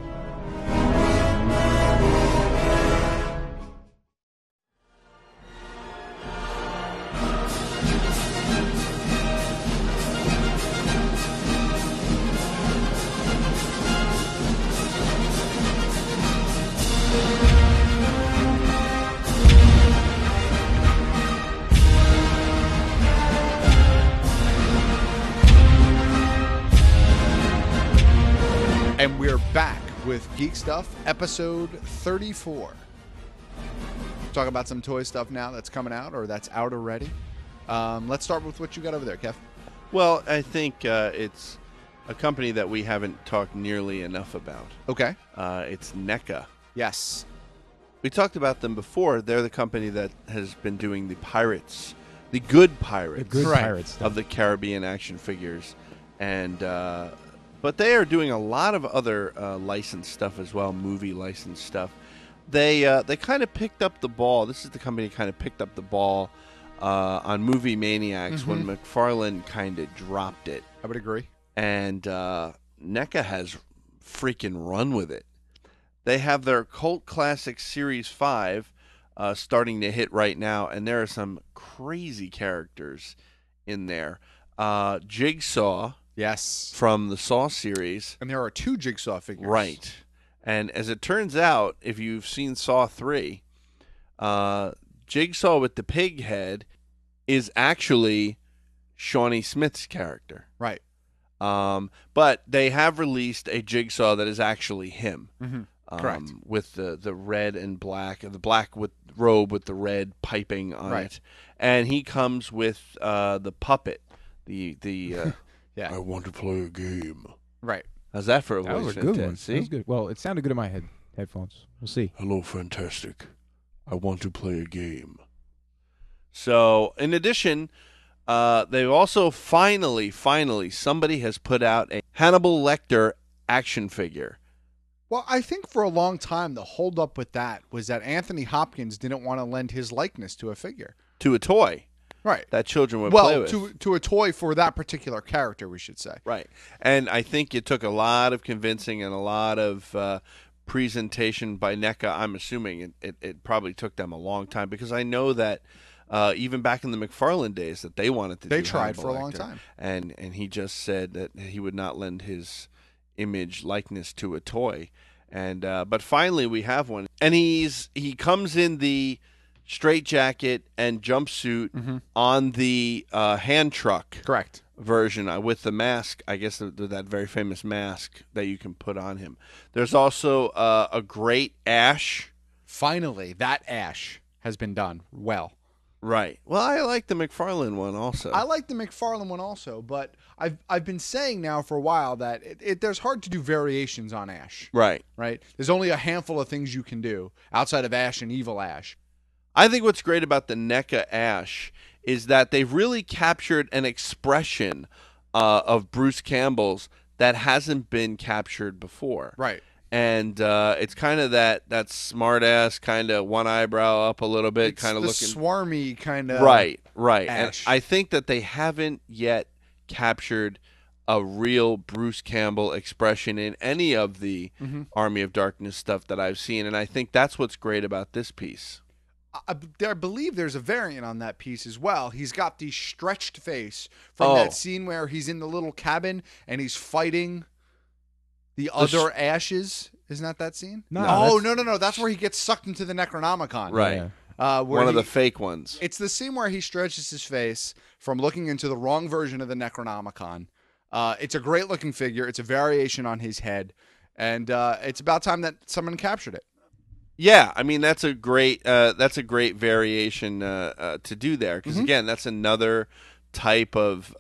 And we're back with Geek Stuff, episode 34. Talk about some toy stuff now that's coming out or that's out already. Let's start with what you got over there, Kev. Well, I think it's a company that we haven't talked nearly enough about. Okay. It's NECA. Yes. We talked about them before. They're the company that has been doing the Pirates, the good Pirates, Pirates stuff. of the Caribbean action figures, and but they are doing a lot of other licensed stuff as well, movie licensed stuff. They kind of picked up the ball. This is the company that kind of picked up the ball on Movie Maniacs when McFarlane kind of dropped it. I would agree. And NECA has freaking run with it. They have their Cult Classic Series 5 starting to hit right now, and there are some crazy characters in there. Jigsaw. Yes. From the Saw series. And there are 2 Jigsaw figures. Right. And as it turns out, if you've seen Saw 3, Jigsaw with the pig head is actually Shawnee Smith's character. Right. But they have released a Jigsaw that is actually him. Correct. With the red and black, the black with robe with the red piping on it. And he comes with the puppet. The yeah. I want to play a game. Right. How's that for a That voice? was a good one. See? That was good. Well, it sounded good in my headphones. We'll see. Hello, Fantastic. I want to play a game. So, in addition, they also finally, somebody has put out a Hannibal Lecter action figure. Well, I think for a long time the holdup with that was that Anthony Hopkins didn't want to lend his likeness to a figure. To a toy. Right. That children would play with. To a toy for that particular character, we should say. Right. And I think it took a lot of convincing and a lot of presentation by NECA. I'm assuming it probably took them a long time, because I know that even back in the McFarlane days that they wanted to do They tried Hannibal for a long Lecter. time. And he just said that he would not lend his image likeness to a toy. And but finally we have one. And he comes in the straitjacket and jumpsuit on the hand truck. Correct. Version with the mask, I guess that very famous mask that you can put on him. There's also a great Ash. Finally, that Ash has been done well. Right. Well, I like the McFarlane one also. I like the McFarlane one also, but I've been saying now for a while that there's hard to do variations on Ash. Right. Right. There's only a handful of things you can do outside of Ash and Evil Ash. I think what's great about the NECA Ash is that they've really captured an expression of Bruce Campbell's that hasn't been captured before. Right. And it's kind of that smart-ass kind of one eyebrow up a little bit, It's kind of the looking swarmy kind of right. Ash. And I think that they haven't yet captured a real Bruce Campbell expression in any of the Army of Darkness stuff that I've seen, and I think that's what's great about this piece. I believe there's a variant on that piece as well. He's got the stretched face from that scene where he's in the little cabin and he's fighting the other Ashes. Isn't that scene? No. No. That's where he gets sucked into the Necronomicon. Right. One of the fake ones. It's the scene where he stretches his face from looking into the wrong version of the Necronomicon. It's a great looking figure. It's a variation on his head. And it's about time that someone captured it. Yeah, I mean that's a great variation to do there, because again, that's another type of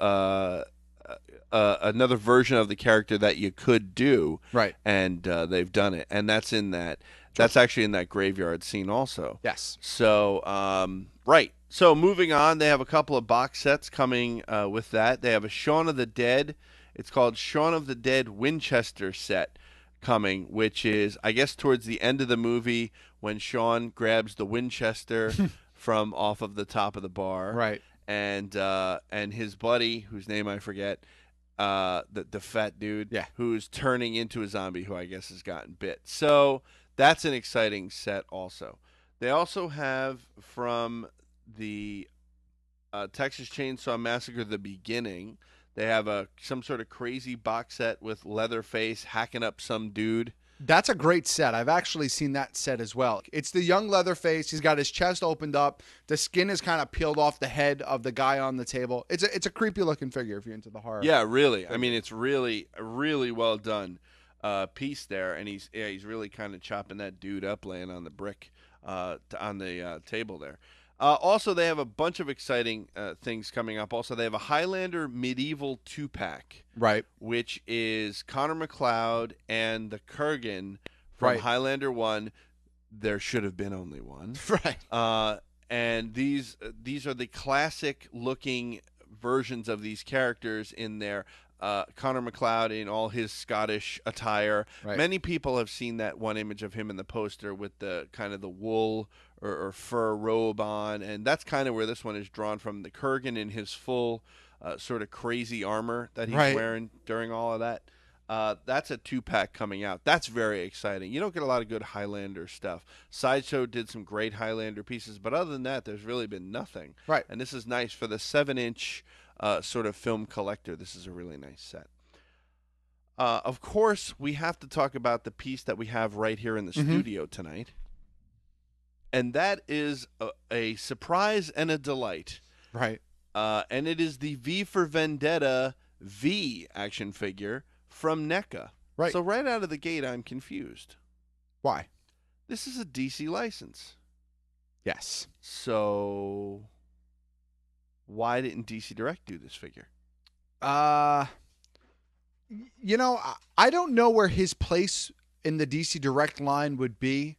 another version of the character that you could do, right? And they've done it, and that's actually in that graveyard scene also. Yes. So right. So moving on, they have a couple of box sets coming with that. They have a Shaun of the Dead. It's called Shaun of the Dead Winchester set coming, which is, I guess, towards the end of the movie when Shaun grabs the Winchester from off of the top of the bar, right? And his buddy, whose name I forget, the fat dude, who's turning into a zombie, who I guess has gotten bit. So that's an exciting set. Also, they also have from the Texas Chainsaw Massacre: The Beginning. They have some sort of crazy box set with Leatherface hacking up some dude. That's a great set. I've actually seen that set as well. It's the young Leatherface. He's got his chest opened up. The skin is kind of peeled off the head of the guy on the table. It's a creepy looking figure if you're into the horror. Yeah, really. I mean, it's really a really well done piece there, and he's really kind of chopping that dude up, laying on the brick on the table there. Also, they have a bunch of exciting things coming up. Also, they have a Highlander medieval 2-pack, right? Which is Connor McLeod and the Kurgan from Right. Highlander 1. There should have been only one, right? And these are the classic looking versions of these characters in their Connor McLeod in all his Scottish attire. Right. Many people have seen that one image of him in the poster with the kind of the wool or fur robe on, and that's kind of where this one is drawn from. The Kurgan in his full sort of crazy armor that he's Right. wearing during all of that. That's a 2-pack coming out. That's very exciting. You don't get a lot of good Highlander stuff. Sideshow did some great Highlander pieces, but other than that, there's really been nothing. Right. And this is nice for the 7-inch sort of film collector. This is a really nice set. Of course, we have to talk about the piece that we have right here in the studio tonight. And that is a surprise and a delight. Right. And it is the V for Vendetta V action figure from NECA. Right. So right out of the gate, I'm confused. Why? This is a DC license. Yes. So why didn't DC Direct do this figure? You know, I don't know where his place in the DC Direct line would be.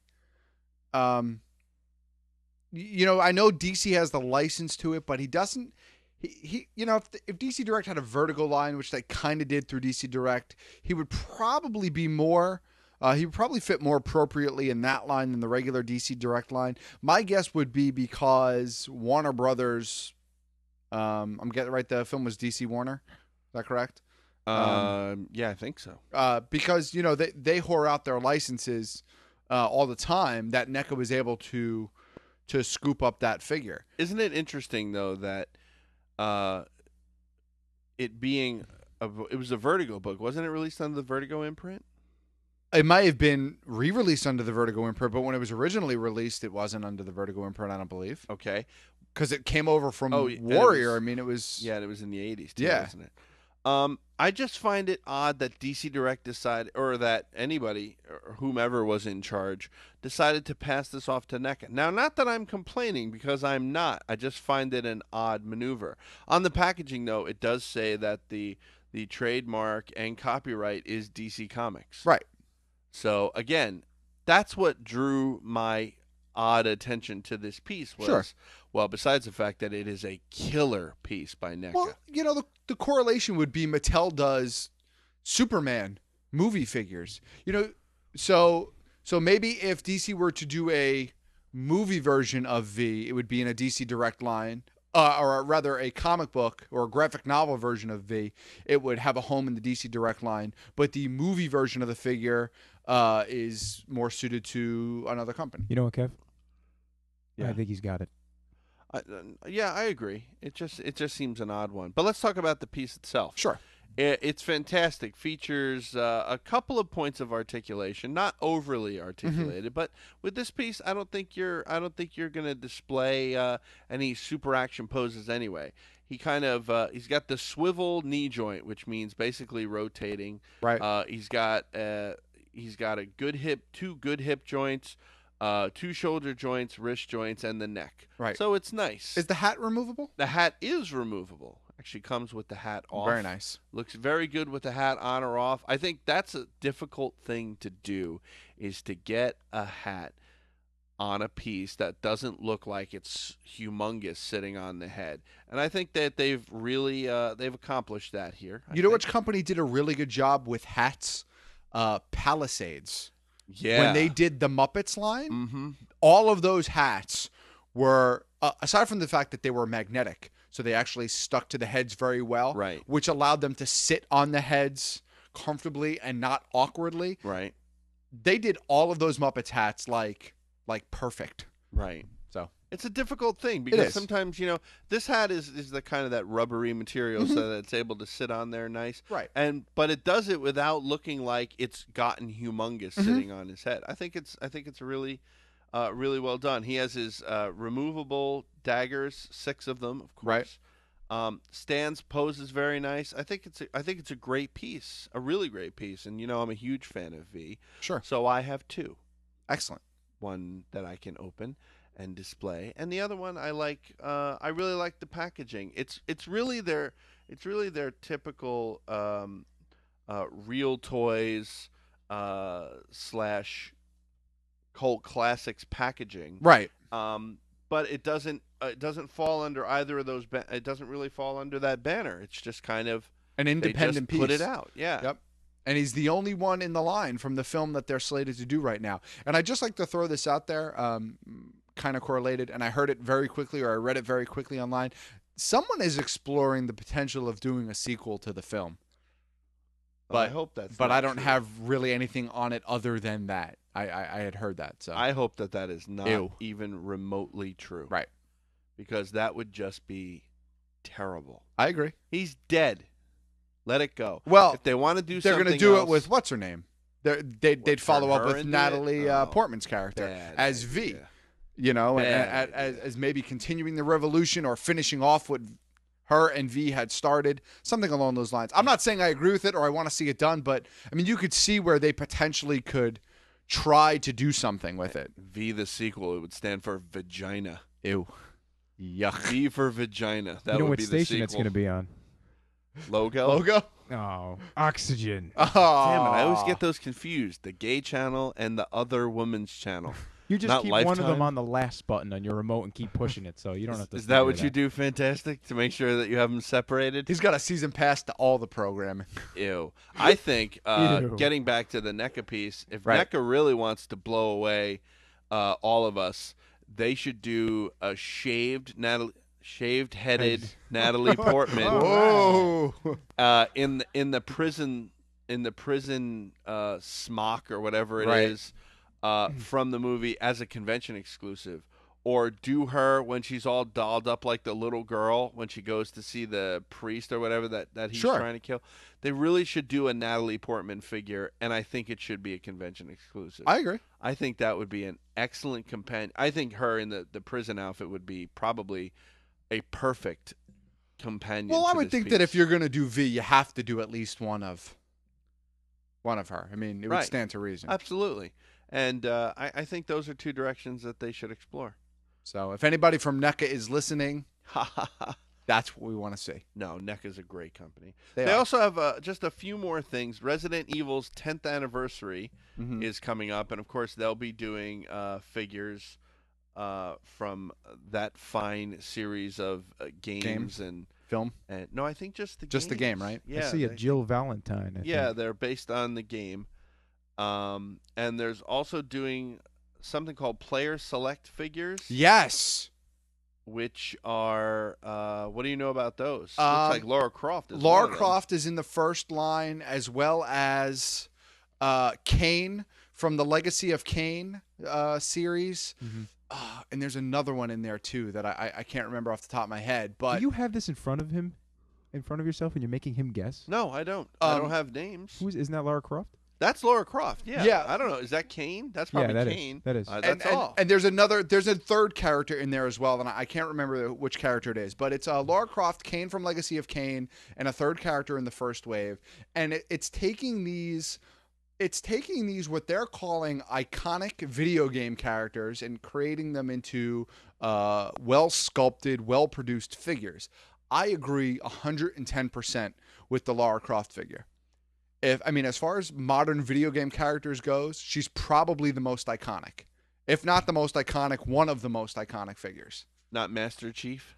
You know, I know DC has the license to it, but he doesn't. He you know, if DC Direct had a Vertigo line, which they kind of did through DC Direct, he would probably be more. He would probably fit more appropriately in that line than the regular DC Direct line. My guess would be because Warner Brothers. I'm getting it right. The film was DC Warner. Is that correct? Yeah, I think so. Because you know they whore out their licenses all the time. That NECA was able to scoop up that figure. Isn't it interesting though that it being it was a Vertigo book, wasn't it released under the Vertigo imprint? It might have been re-released under the Vertigo imprint, but when it was originally released, it wasn't under the Vertigo imprint. I don't believe. Okay, because it came over from Warrior. It was it was in the 80s too, yeah, wasn't it? I just find it odd that DC Direct decided, or that anybody or whomever was in charge decided to pass this off to NECA. Now, not that I'm complaining, because I'm not. I just find it an odd maneuver. On the packaging, though, it does say that the trademark and copyright is DC Comics. Right. So, again, that's what drew my odd attention to this piece was, Sure. Well, besides the fact that it is a killer piece by NECA. Well, you know, the correlation would be Mattel does Superman movie figures. You know, so maybe if DC were to do a movie version of V, it would be in a DC Direct line, or rather a comic book or a graphic novel version of V. It would have a home in the DC Direct line, but the movie version of the figure is more suited to another company. You know what, Kev? Yeah. I think he's got it. Yeah, I agree. It just seems an odd one. But let's talk about the piece itself. Sure. It's fantastic. Features a couple of points of articulation, not overly articulated, but with this piece, I don't think you're going to display any super action poses anyway. He kind of he's got the swivel knee joint, which means basically rotating. Right. He's got a good hip, two good hip joints. Two shoulder joints, wrist joints, and the neck. Right. So it's nice. Is the hat removable? The hat is removable. Actually comes with the hat off. Very nice. Looks very good with the hat on or off. I think that's a difficult thing to do, is to get a hat on a piece that doesn't look like it's humongous sitting on the head. And I think that they've really they've accomplished that here. You know which company did a really good job with hats? Palisades. Yeah. When they did the Muppets line, all of those hats were, aside from the fact that they were magnetic, so they actually stuck to the heads very well, right, which allowed them to sit on the heads comfortably and not awkwardly. Right. They did all of those Muppets hats like perfect. Right. So it's a difficult thing because sometimes, you know, this hat is the kind of that rubbery material so that it's able to sit on there nice. Right. But it does it without looking like it's gotten humongous sitting on his head. I think it's really really well done. He has his removable daggers, 6 of them, of course. Right. Stan's pose is very nice. I think it's a great piece, a really great piece. And you know, I'm a huge fan of V. Sure. So I have 2. Excellent. One that I can open. and display. And the other one I like. I really like the packaging. It's really their typical real toys slash cult classics packaging. Right. But it doesn't fall under either of those. It doesn't really fall under that banner. It's just kind of an independent piece. Put it out. Yeah. Yep. And he's the only one in the line from the film that they're slated to do right now. And I'd just like to throw this out there, kind of correlated, and I heard it very quickly, or I read it very quickly online. Someone is exploring the potential of doing a sequel to the film. But I hope that's. But not I don't true. have really anything on it other than that. I had heard that. So I hope that is not Ew. even remotely true. Right. Because that would just be terrible. I agree. He's dead. Let it go. Well, if they want to do they're something going to do else, it with what's her name? They'd follow turn up her with into Natalie it? Oh, Portman's character bad as V. idea. You know, and Bad as maybe continuing the revolution or finishing off what her and V had started, something along those lines. I'm not saying I agree with it or I want to see it done, but I mean, you could see where they potentially could try to do something with it. V the sequel, it would stand for vagina. Ew. Yuck. V for vagina. That You know would what be the station sequel. it's going to be on? Logo? Oh, Oxygen. Oh. Damn it, I always get those confused. The gay channel and the other woman's channel. You just Not keep Lifetime? one of them on the last button on your remote and keep pushing it, so you don't have to. Is that what figure you do, Fantastic, to make sure that you have them separated? He's got a season pass to all the programming. Ew. I think, Ew. getting back to the NECA piece, if Right. NECA really wants to blow away all of us, they should do a shaved-headed Natalie Portman. Whoa. In the prison smock or whatever it Right. is from the movie as a convention exclusive, or do her when she's all dolled up like the little girl when she goes to see the priest or whatever that he's Sure. trying to kill. They really should do a Natalie Portman figure, and I think it should be a convention exclusive. I agree. I think that would be an excellent companion. I think her in the prison outfit would be probably a perfect companion. Well, I to would this think that if piece. you're going to do V, you have to do at least one of her. I mean, it would Right. stand to reason. Absolutely. And I think those are two directions that they should explore. So if anybody from NECA is listening, that's what we want to see. No, NECA's a great company. They They are. also have just a few more things. Resident Evil's 10th anniversary Mhm. is coming up, and of course they'll be doing figures from that fine series of games and film. And no, I think just the game, games. right? Yeah, I see a they- Jill Valentine. I Yeah, think. they're based on the game. And there's also doing something called player select figures. Yes. Which are what do you know about those? Looks Um, like Lara Croft. Is Lara one of them. Croft is in the first line, as well as Kane from the Legacy of Kane series. And there's another one in there too that I can't remember off the top of my head. But Do you have this in front of him, in front of yourself, and you're making him guess? No, I don't. I don't have names. Isn't that Lara Croft? That's Lara Croft. Yeah. Yeah. I don't know. Is that Kane? That's Yeah, probably that is. Kane. That is. That's and, all. and there's a third character in there as well, and I can't remember which character it is, but it's Lara Croft, Kane from Legacy of Kane, and a third character in the first wave, and it's taking these what they're calling iconic video game characters and creating them into well sculpted, well produced figures. I agree 110% with the Lara Croft figure. As far as modern video game characters goes, she's probably the most iconic. If not the most iconic, one of the most iconic figures. Not Master Chief.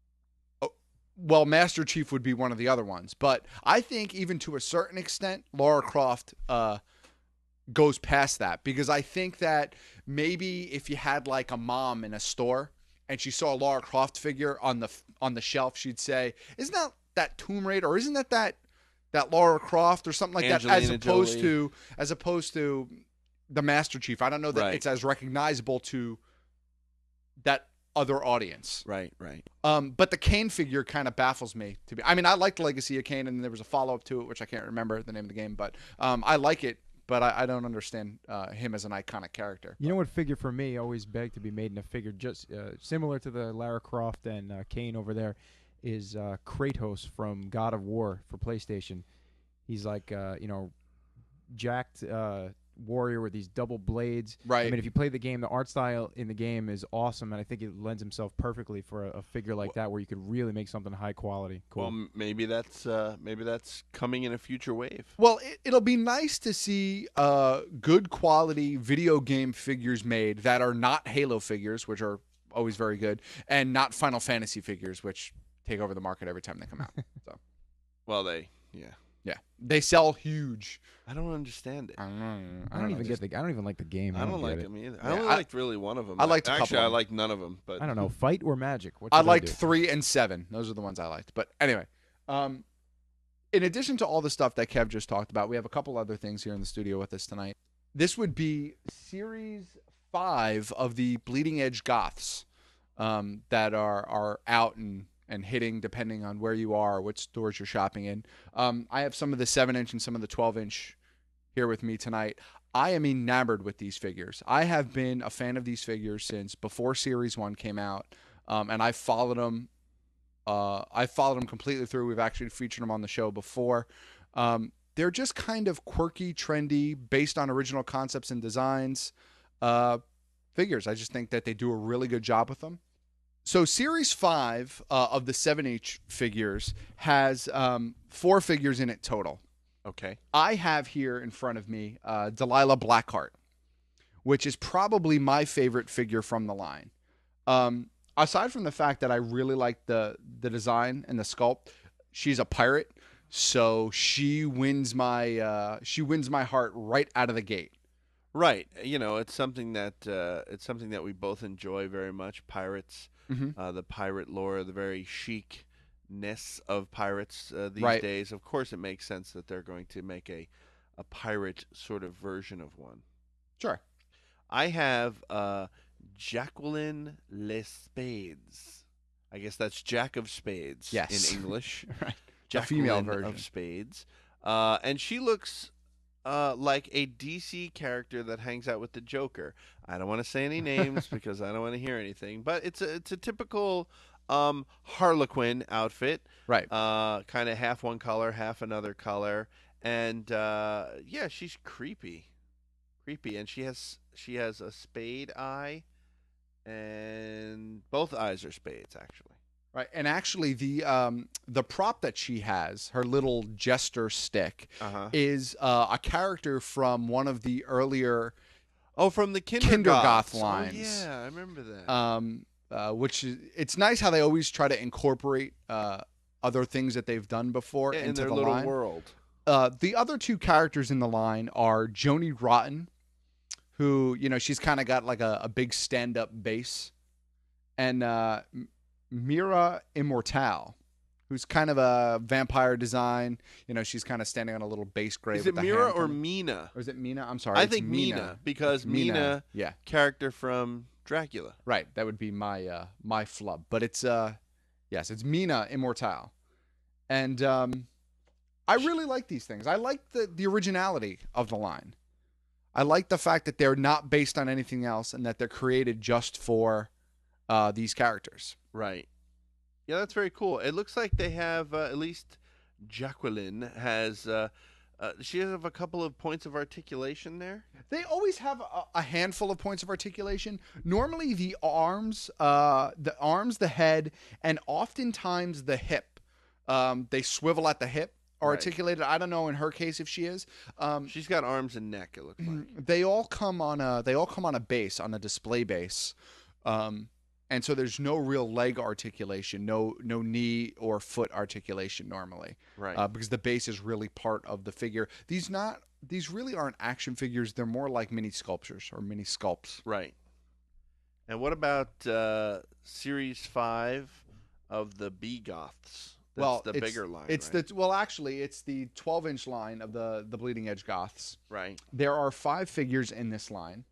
Well, Master Chief would be one of the other ones, but I think even to a certain extent, Lara Croft goes past that, because I think that maybe if you had like a mom in a store and she saw a Lara Croft figure on the shelf, she'd say, "Isn't that Tomb Raider, or isn't that Lara Croft or something like that?" As opposed to the Master Chief. I don't know that it's as recognizable to that other audience. Right. But the Kane figure kind of baffles me. I like the Legacy of Kane, and there was a follow-up to it, which I can't remember the name of the game, but I like it, but I don't understand him as an iconic character. You know what figure for me always begged to be made in a figure just similar to the Lara Croft and Kane over there is Kratos from God of War for PlayStation. He's like, jacked warrior with these double blades. Right. I mean, if you play the game, the art style in the game is awesome, and I think it lends himself perfectly for a figure like that, where you could really make something high quality. Cool. Well, maybe that's coming in a future wave. Well, it'll be nice to see good quality video game figures made that are not Halo figures, which are always very good, and not Final Fantasy figures, which take over the market every time they come out. So, well, yeah, they sell huge. I don't understand it. I don't even like the game. I don't like them either. I Yeah, only liked really one of them. I liked a actually. couple I of them. liked none of them. But I don't know, Fight or Magic. What I should liked do? 3 and 7. Those are the ones I liked. But anyway, in addition to all the stuff that Kev just talked about, we have a couple other things here in the studio with us tonight. This would be Series 5 of the Bleeding Edge Goths that are out and hitting depending on where you are, which stores you're shopping in. I have some of the 7-inch and some of the 12-inch here with me tonight. I am enamored with these figures. I have been a fan of these figures since before Series 1 came out, and I followed them. I followed them completely through. We've actually featured them on the show before. They're just kind of quirky, trendy, based on original concepts and designs figures. I just think that they do a really good job with them. So Series 5 of the 7-inch figures has 4 figures in it total. Okay. I have here in front of me Delilah Blackheart, which is probably my favorite figure from the line. Aside from the fact that I really like the design and the sculpt, she's a pirate, so she wins my heart right out of the gate. Right. You know, it's something that we both enjoy very much. Pirates, the pirate lore, the very chicness of pirates these days. Of course, it makes sense that they're going to make a pirate sort of version of one. Sure. I have Jacqueline Lespades. I guess that's Jack of Spades in English. Right. Jacqueline female version of Spades. And she looks like a DC character that hangs out with the Joker. I don't want to say any names because I don't want to hear anything, but it's a typical Harlequin outfit. Right. Kind of half one color, half another color. And yeah, she's creepy. And she has a spade eye, and both eyes are spades actually. Right, and actually the prop that she has, her little jester stick, is a character from one of the earlier from the Kindergoth Oh, lines. yeah, I remember that. Which is, it's nice how they always try to incorporate other things that they've done before into in their the little line. world. The other 2 characters in the line are Joni Rotten, who, you know, she's kind of got like a big stand-up base, and Mira Immortal, who's kind of a vampire design. You know, she's kind of standing on a little base grave. Is with it the Mira hand or coming. Mina? Or is it Mina? I'm sorry. I it's think Mina, because Mina, yeah, character from Dracula. right. That would be my my flub, but it's yes, it's Mina Immortal, and I really like these things. I like the originality of the line. I like the fact that they're not based on anything else and that they're created just for these characters. Right. Yeah, that's very cool. It looks like they have at least Jacqueline has. She has a couple of points of articulation there. They always have a handful of points of articulation. Normally, the arms, the head, and oftentimes the hip. They swivel at the hip. Articulated. I don't know in her case if she is. She's got arms and neck. It looks like they all come on a base, on a display base, and so there's no real leg articulation, no knee or foot articulation normally, right? Because the base is really part of the figure. These really aren't action figures. They're more like mini sculptures or mini sculpts. Right. And what about Series 5 of the B-Goths? That's the bigger line. It's right? It's the 12-inch line of the Bleeding Edge Goths. Right. There are 5 figures in this line.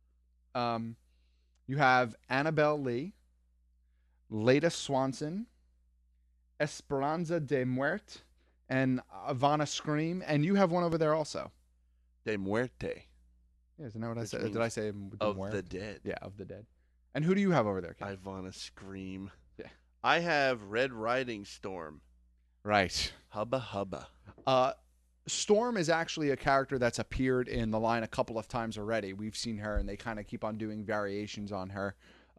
You have Annabelle Lee, Leda Swanson, Esperanza de Muerte, and Ivana Scream, and you have one over there also. De Muerte. Yeah, isn't that what I said? Did I say of the dead? Yeah, of the dead. And who do you have over there, Ken? Ivana Scream. Yeah. I have Red Riding Storm. Right. Hubba hubba. Storm is actually a character that's appeared in the line a couple of times already. We've seen her, and they kind of keep on doing variations on her.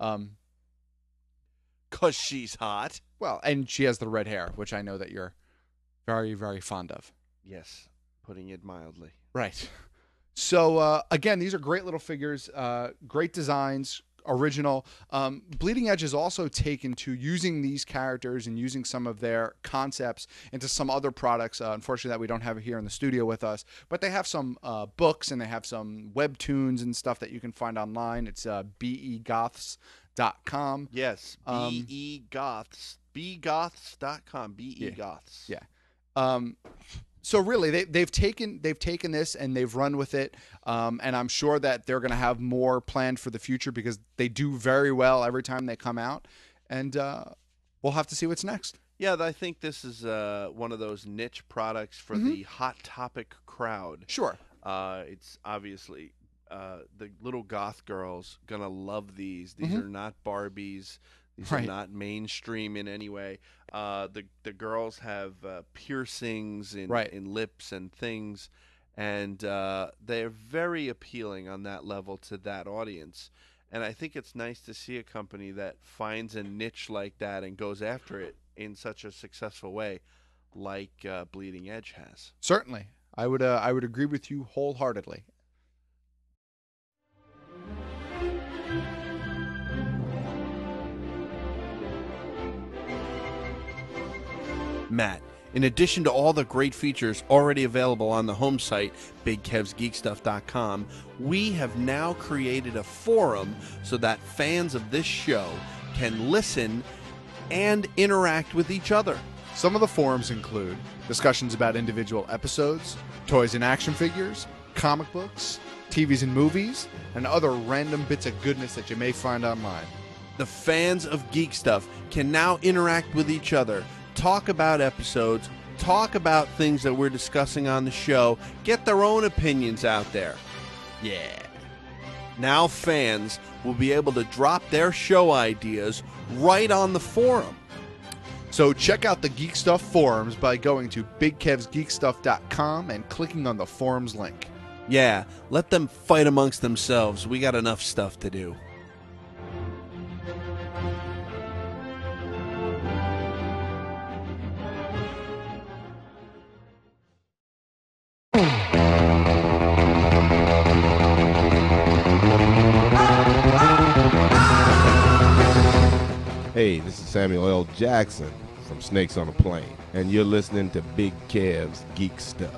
'Cause she's hot. Well, and she has the red hair, which I know that you're very, very fond of. Yes, putting it mildly. Right. So, again, these are great little figures, great designs, original. Bleeding Edge is also taken to using these characters and using some of their concepts into some other products. Unfortunately, that we don't have here in the studio with us. But they have some books and they have some webtoons and stuff that you can find online. It's begoths.com. Yes, begoths. Begoths.com. Begoths. Yeah. So really, they've taken this and they've run with it, and I'm sure that they're going to have more planned for the future because they do very well every time they come out, and we'll have to see what's next. Yeah, I think this is one of those niche products for the Hot Topic crowd. Sure. It's obviously the little goth girls gonna love these. These are not Barbies. These are not mainstream in any way. The girls have piercings in lips and things, and they're very appealing on that level to that audience. And I think it's nice to see a company that finds a niche like that and goes after it in such a successful way, like Bleeding Edge has. Certainly, I would agree with you wholeheartedly. Matt, in addition to all the great features already available on the home site, BigKevsGeekStuff.com, we have now created a forum so that fans of this show can listen and interact with each other. Some of the forums include discussions about individual episodes, toys and action figures, comic books, TVs and movies, and other random bits of goodness that you may find online. The fans of Geek Stuff can now interact with each other, talk about episodes, talk about things that we're discussing on the show, get their own opinions out there. Yeah. Now fans will be able to drop their show ideas right on the forum. So check out the Geek Stuff forums by going to BigKevsGeekStuff.com and clicking on the forums link. Yeah, let them fight amongst themselves. We got enough stuff to do. Hey, this is Samuel L. Jackson from Snakes on a Plane, and you're listening to Big Kev's Geek Stuff.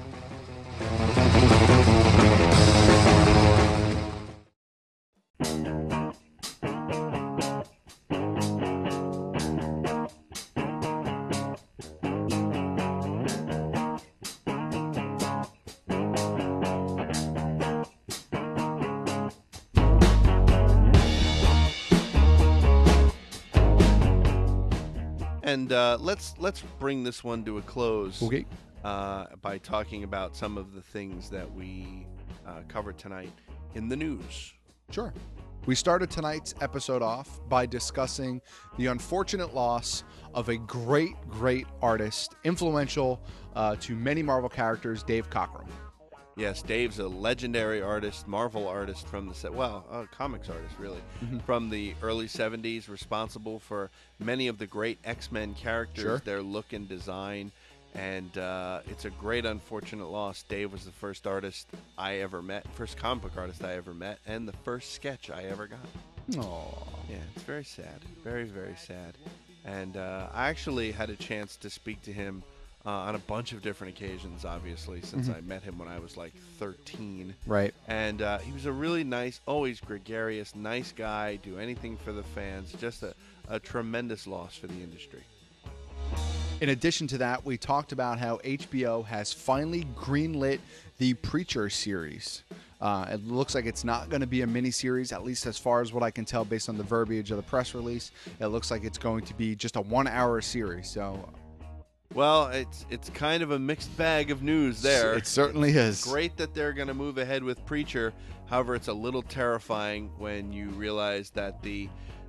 And let's bring this one to a close. Okay. By talking about some of the things that we covered tonight in the news. Sure. We started tonight's episode off by discussing the unfortunate loss of a great, great artist, influential to many Marvel characters, Dave Cockrum. Yes, Dave's a legendary artist, Marvel artist from the comics artist, really, from the early 70s, responsible for many of the great X-Men characters, their look and design, and it's a great unfortunate loss. Dave was the first artist I ever met, first comic book artist I ever met, and the first sketch I ever got. Aww. Yeah, it's very sad, very, very sad. And I actually had a chance to speak to him on a bunch of different occasions, obviously, since I met him when I was like 13. Right. And he was a really nice, always gregarious, nice guy, do anything for the fans, just a tremendous loss for the industry. In addition to that, we talked about how HBO has finally greenlit the Preacher series. It looks like it's not going to be a miniseries, at least as far as what I can tell based on the verbiage of the press release. It looks like it's going to be just a 1-hour series. So, well, it's kind of a mixed bag of news there. It certainly is. It's great that they're going to move ahead with Preacher. However, it's a little terrifying when you realize that the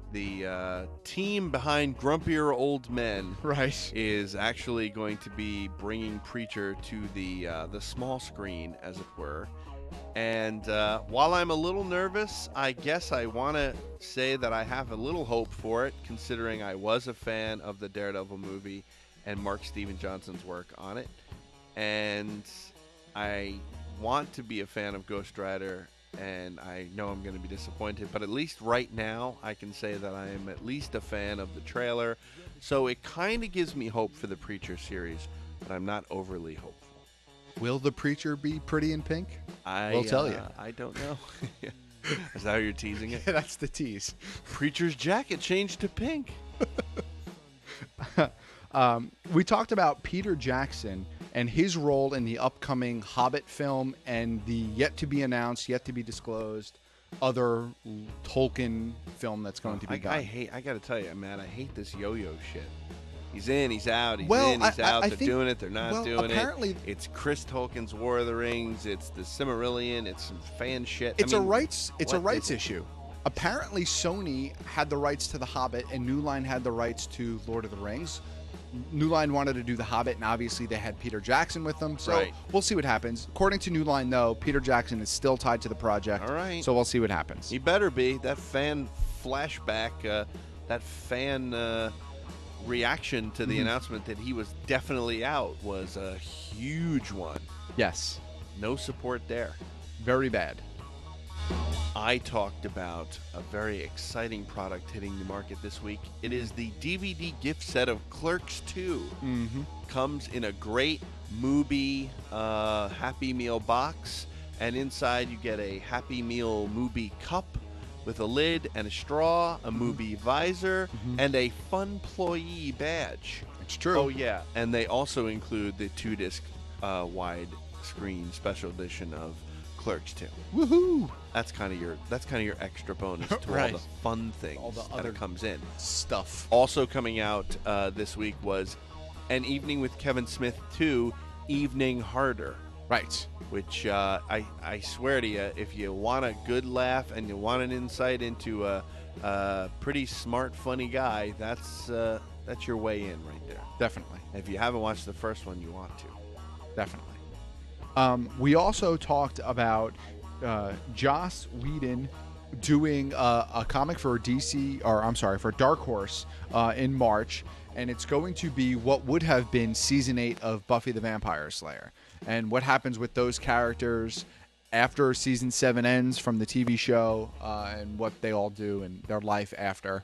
the team behind Grumpier Old Men, right, is actually going to be bringing Preacher to the small screen, as it were. And while I'm a little nervous, I guess I want to say that I have a little hope for it, considering I was a fan of the Daredevil movie and Mark Steven Johnson's work on it. And I want to be a fan of Ghost Rider, and I know I'm going to be disappointed, but at least right now I can say that I am at least a fan of the trailer. So it kind of gives me hope for the Preacher series, but I'm not overly hopeful. Will the Preacher be pretty in pink? We'll tell you. I don't know. Is that how you're teasing it? Yeah, that's the tease. Preacher's jacket changed to pink. We talked about Peter Jackson and his role in the upcoming Hobbit film and the yet-to-be-announced, yet-to-be-disclosed other Tolkien film that's going to be done. I got to tell you, Matt, I hate this yo-yo shit. He's in, he's out, he's Well, in, he's out. I They're think- doing it, they're not well, doing apparently- it. It's Chris Tolkien's War of the Rings. It's the Silmarillion. It's some fan shit. It's I mean, a rights what is it? issue. Apparently, Sony had the rights to The Hobbit, and New Line had the rights to Lord of the Rings. New Line wanted to do The Hobbit, and obviously they had Peter Jackson with them. So Right. we'll see what happens. According to New Line, though, Peter Jackson is still tied to the project. All right. So we'll see what happens. He better be. That fan flashback, that fan reaction to the Mhm. announcement that he was definitely out was a huge one. Yes. No support there. Very bad. I talked about a very exciting product hitting the market this week. It is the DVD gift set of Clerks 2. Mm-hmm. Comes in a great Mubi Happy Meal box, and inside you get a Happy Meal Mubi cup with a lid and a straw, a Mubi visor, and a Funployee badge. It's true. Oh yeah, and they also include the 2-disc wide screen special edition of Clerks 2. Woohoo! That's kind of your extra bonus to Right. all the fun things All the that other it comes in. Stuff. Also coming out this week was An Evening with Kevin Smith 2, Evening Harder. Right. Which I swear to you, if you want a good laugh and you want an insight into a pretty smart, funny guy, that's your way in right there. Definitely. If you haven't watched the first one, you want to. Definitely. We also talked about Joss Whedon doing a comic for for Dark Horse in March, and it's going to be what would have been season 8 of Buffy the Vampire Slayer, and what happens with those characters after season 7 ends from the TV show, and what they all do and their life after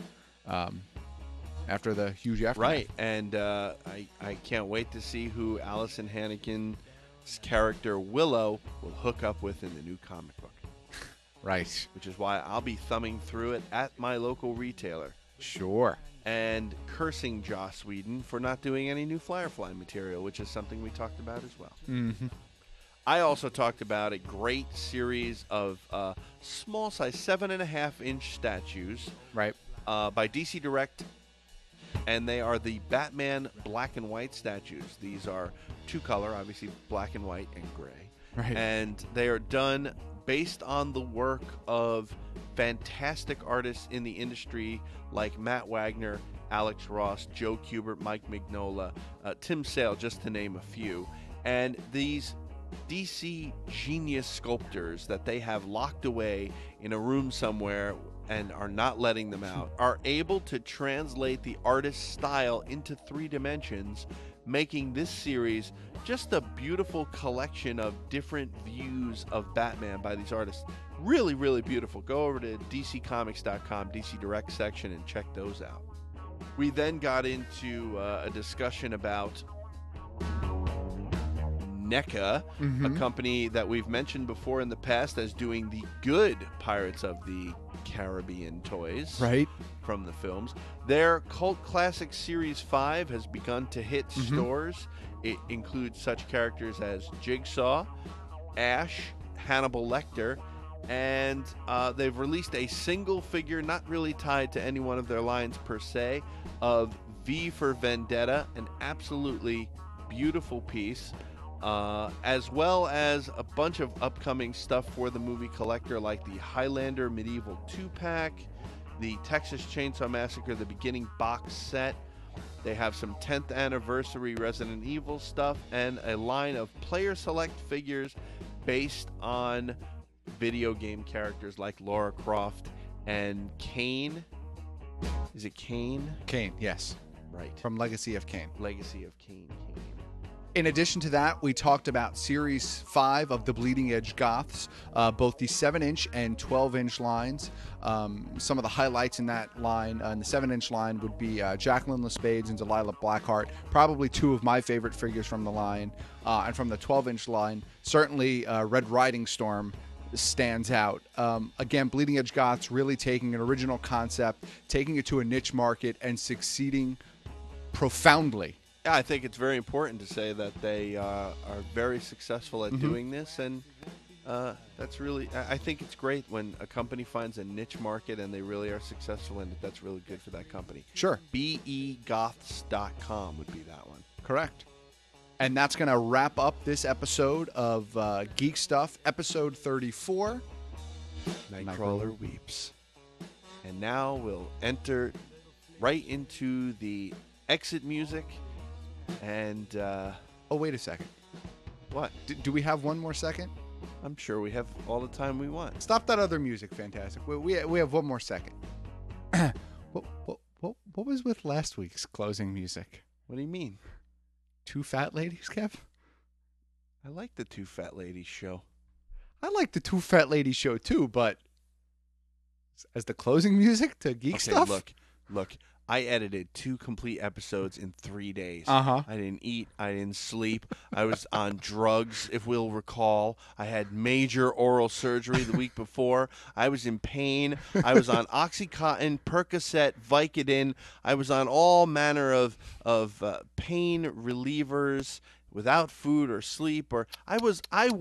the huge aftermath. Right, and I can't wait to see who Allison Hannigan's character Willow will hook up with in the new comic book. Right. Which is why I'll be thumbing through it at my local retailer. Sure. And cursing Joss Whedon for not doing any new Firefly material, which is something we talked about as well. Mm-hmm. I also talked about a great series of small size 7.5-inch statues, right, by DC Direct, and they are the Batman black and white statues. These are 2-color, obviously black and white and gray, right, and they are done based on the work of fantastic artists in the industry like Matt Wagner, Alex Ross, Joe Kubert, Mike Mignola, Tim Sale, just to name a few. And these DC genius sculptors that they have locked away in a room somewhere and are not letting them out are able to translate the artist's style into 3 dimensions, making this series just a beautiful collection of different views of Batman by these artists. Really, really beautiful. Go over to DCComics.com, DC Direct section, and check those out. We then got into a discussion about NECA, a company that we've mentioned before in the past as doing the good Pirates of the Caribbean toys, right, from the films. Their cult classic Series 5 has begun to hit stores. It includes such characters as Jigsaw, Ash, Hannibal Lecter, and they've released a single figure, not really tied to any one of their lines per se, of V for Vendetta, an absolutely beautiful piece. As well as a bunch of upcoming stuff for the movie collector, like the Highlander Medieval 2-pack the Texas Chainsaw Massacre, the beginning box set. They have some 10th anniversary Resident Evil stuff and a line of player select figures based on video game characters like Lara Croft and Kane. Is it Kane? Kane, yes. Right. From Legacy of Kane. Legacy of Kane. In addition to that, we talked about Series 5 of the Bleeding Edge Goths, both the 7-inch and 12-inch lines. Some of the highlights in that line, in the 7-inch line, would be Jacqueline LeSpades and Delilah Blackheart, probably two of my favorite figures from the line. And from the 12-inch line, certainly Red Riding Storm stands out. Again, Bleeding Edge Goths really taking an original concept, taking it to a niche market, and succeeding profoundly. Yeah, I think it's very important to say that they are very successful at doing this, and that's really, I think it's great when a company finds a niche market and they really are successful in it. That's really good for that company. Sure. begoths.com would be that one. Correct. And that's going to wrap up this episode of Geek Stuff, episode 34. Nightcrawler Weeps. And now we'll enter right into the exit music. And, oh, wait a second. What? Do we have one more second? I'm sure we have all the time we want. Stop that other music, Fantastic. We have one more second. What was with last week's closing music? What do you mean? Two Fat Ladies, Kev? I like the Two Fat Ladies show. I like the Two Fat Ladies show too, but as the closing music to Geek Stuff? Look. I edited 2 complete episodes in 3 days. Uh-huh. I didn't eat. I didn't sleep. I was on drugs, if we'll recall. I had major oral surgery the week before. I was in pain. I was on Oxycontin, Percocet, Vicodin. I was on all manner of pain relievers without food or sleep. Or I was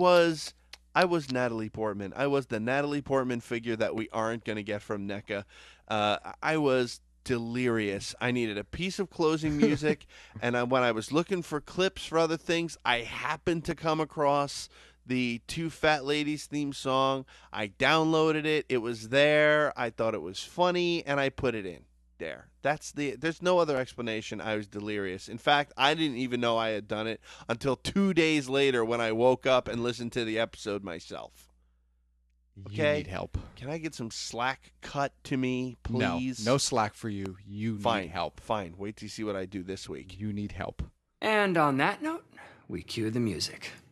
Natalie Portman. I was the Natalie Portman figure that we aren't going to get from NECA. I was delirious. I needed a piece of closing music, and when I was looking for clips for other things, I happened to come across the Two Fat Ladies theme song. I downloaded it. It was there. I thought it was funny, and I put it in there. There's no other explanation. I was delirious. In fact, I didn't even know I had done it until 2 days later when I woke up and listened to the episode myself. Okay? You need help. Can I get some slack cut to me, please? No slack for you. You need help. Fine. Wait till you see what I do this week. You need help. And on that note, we cue the music.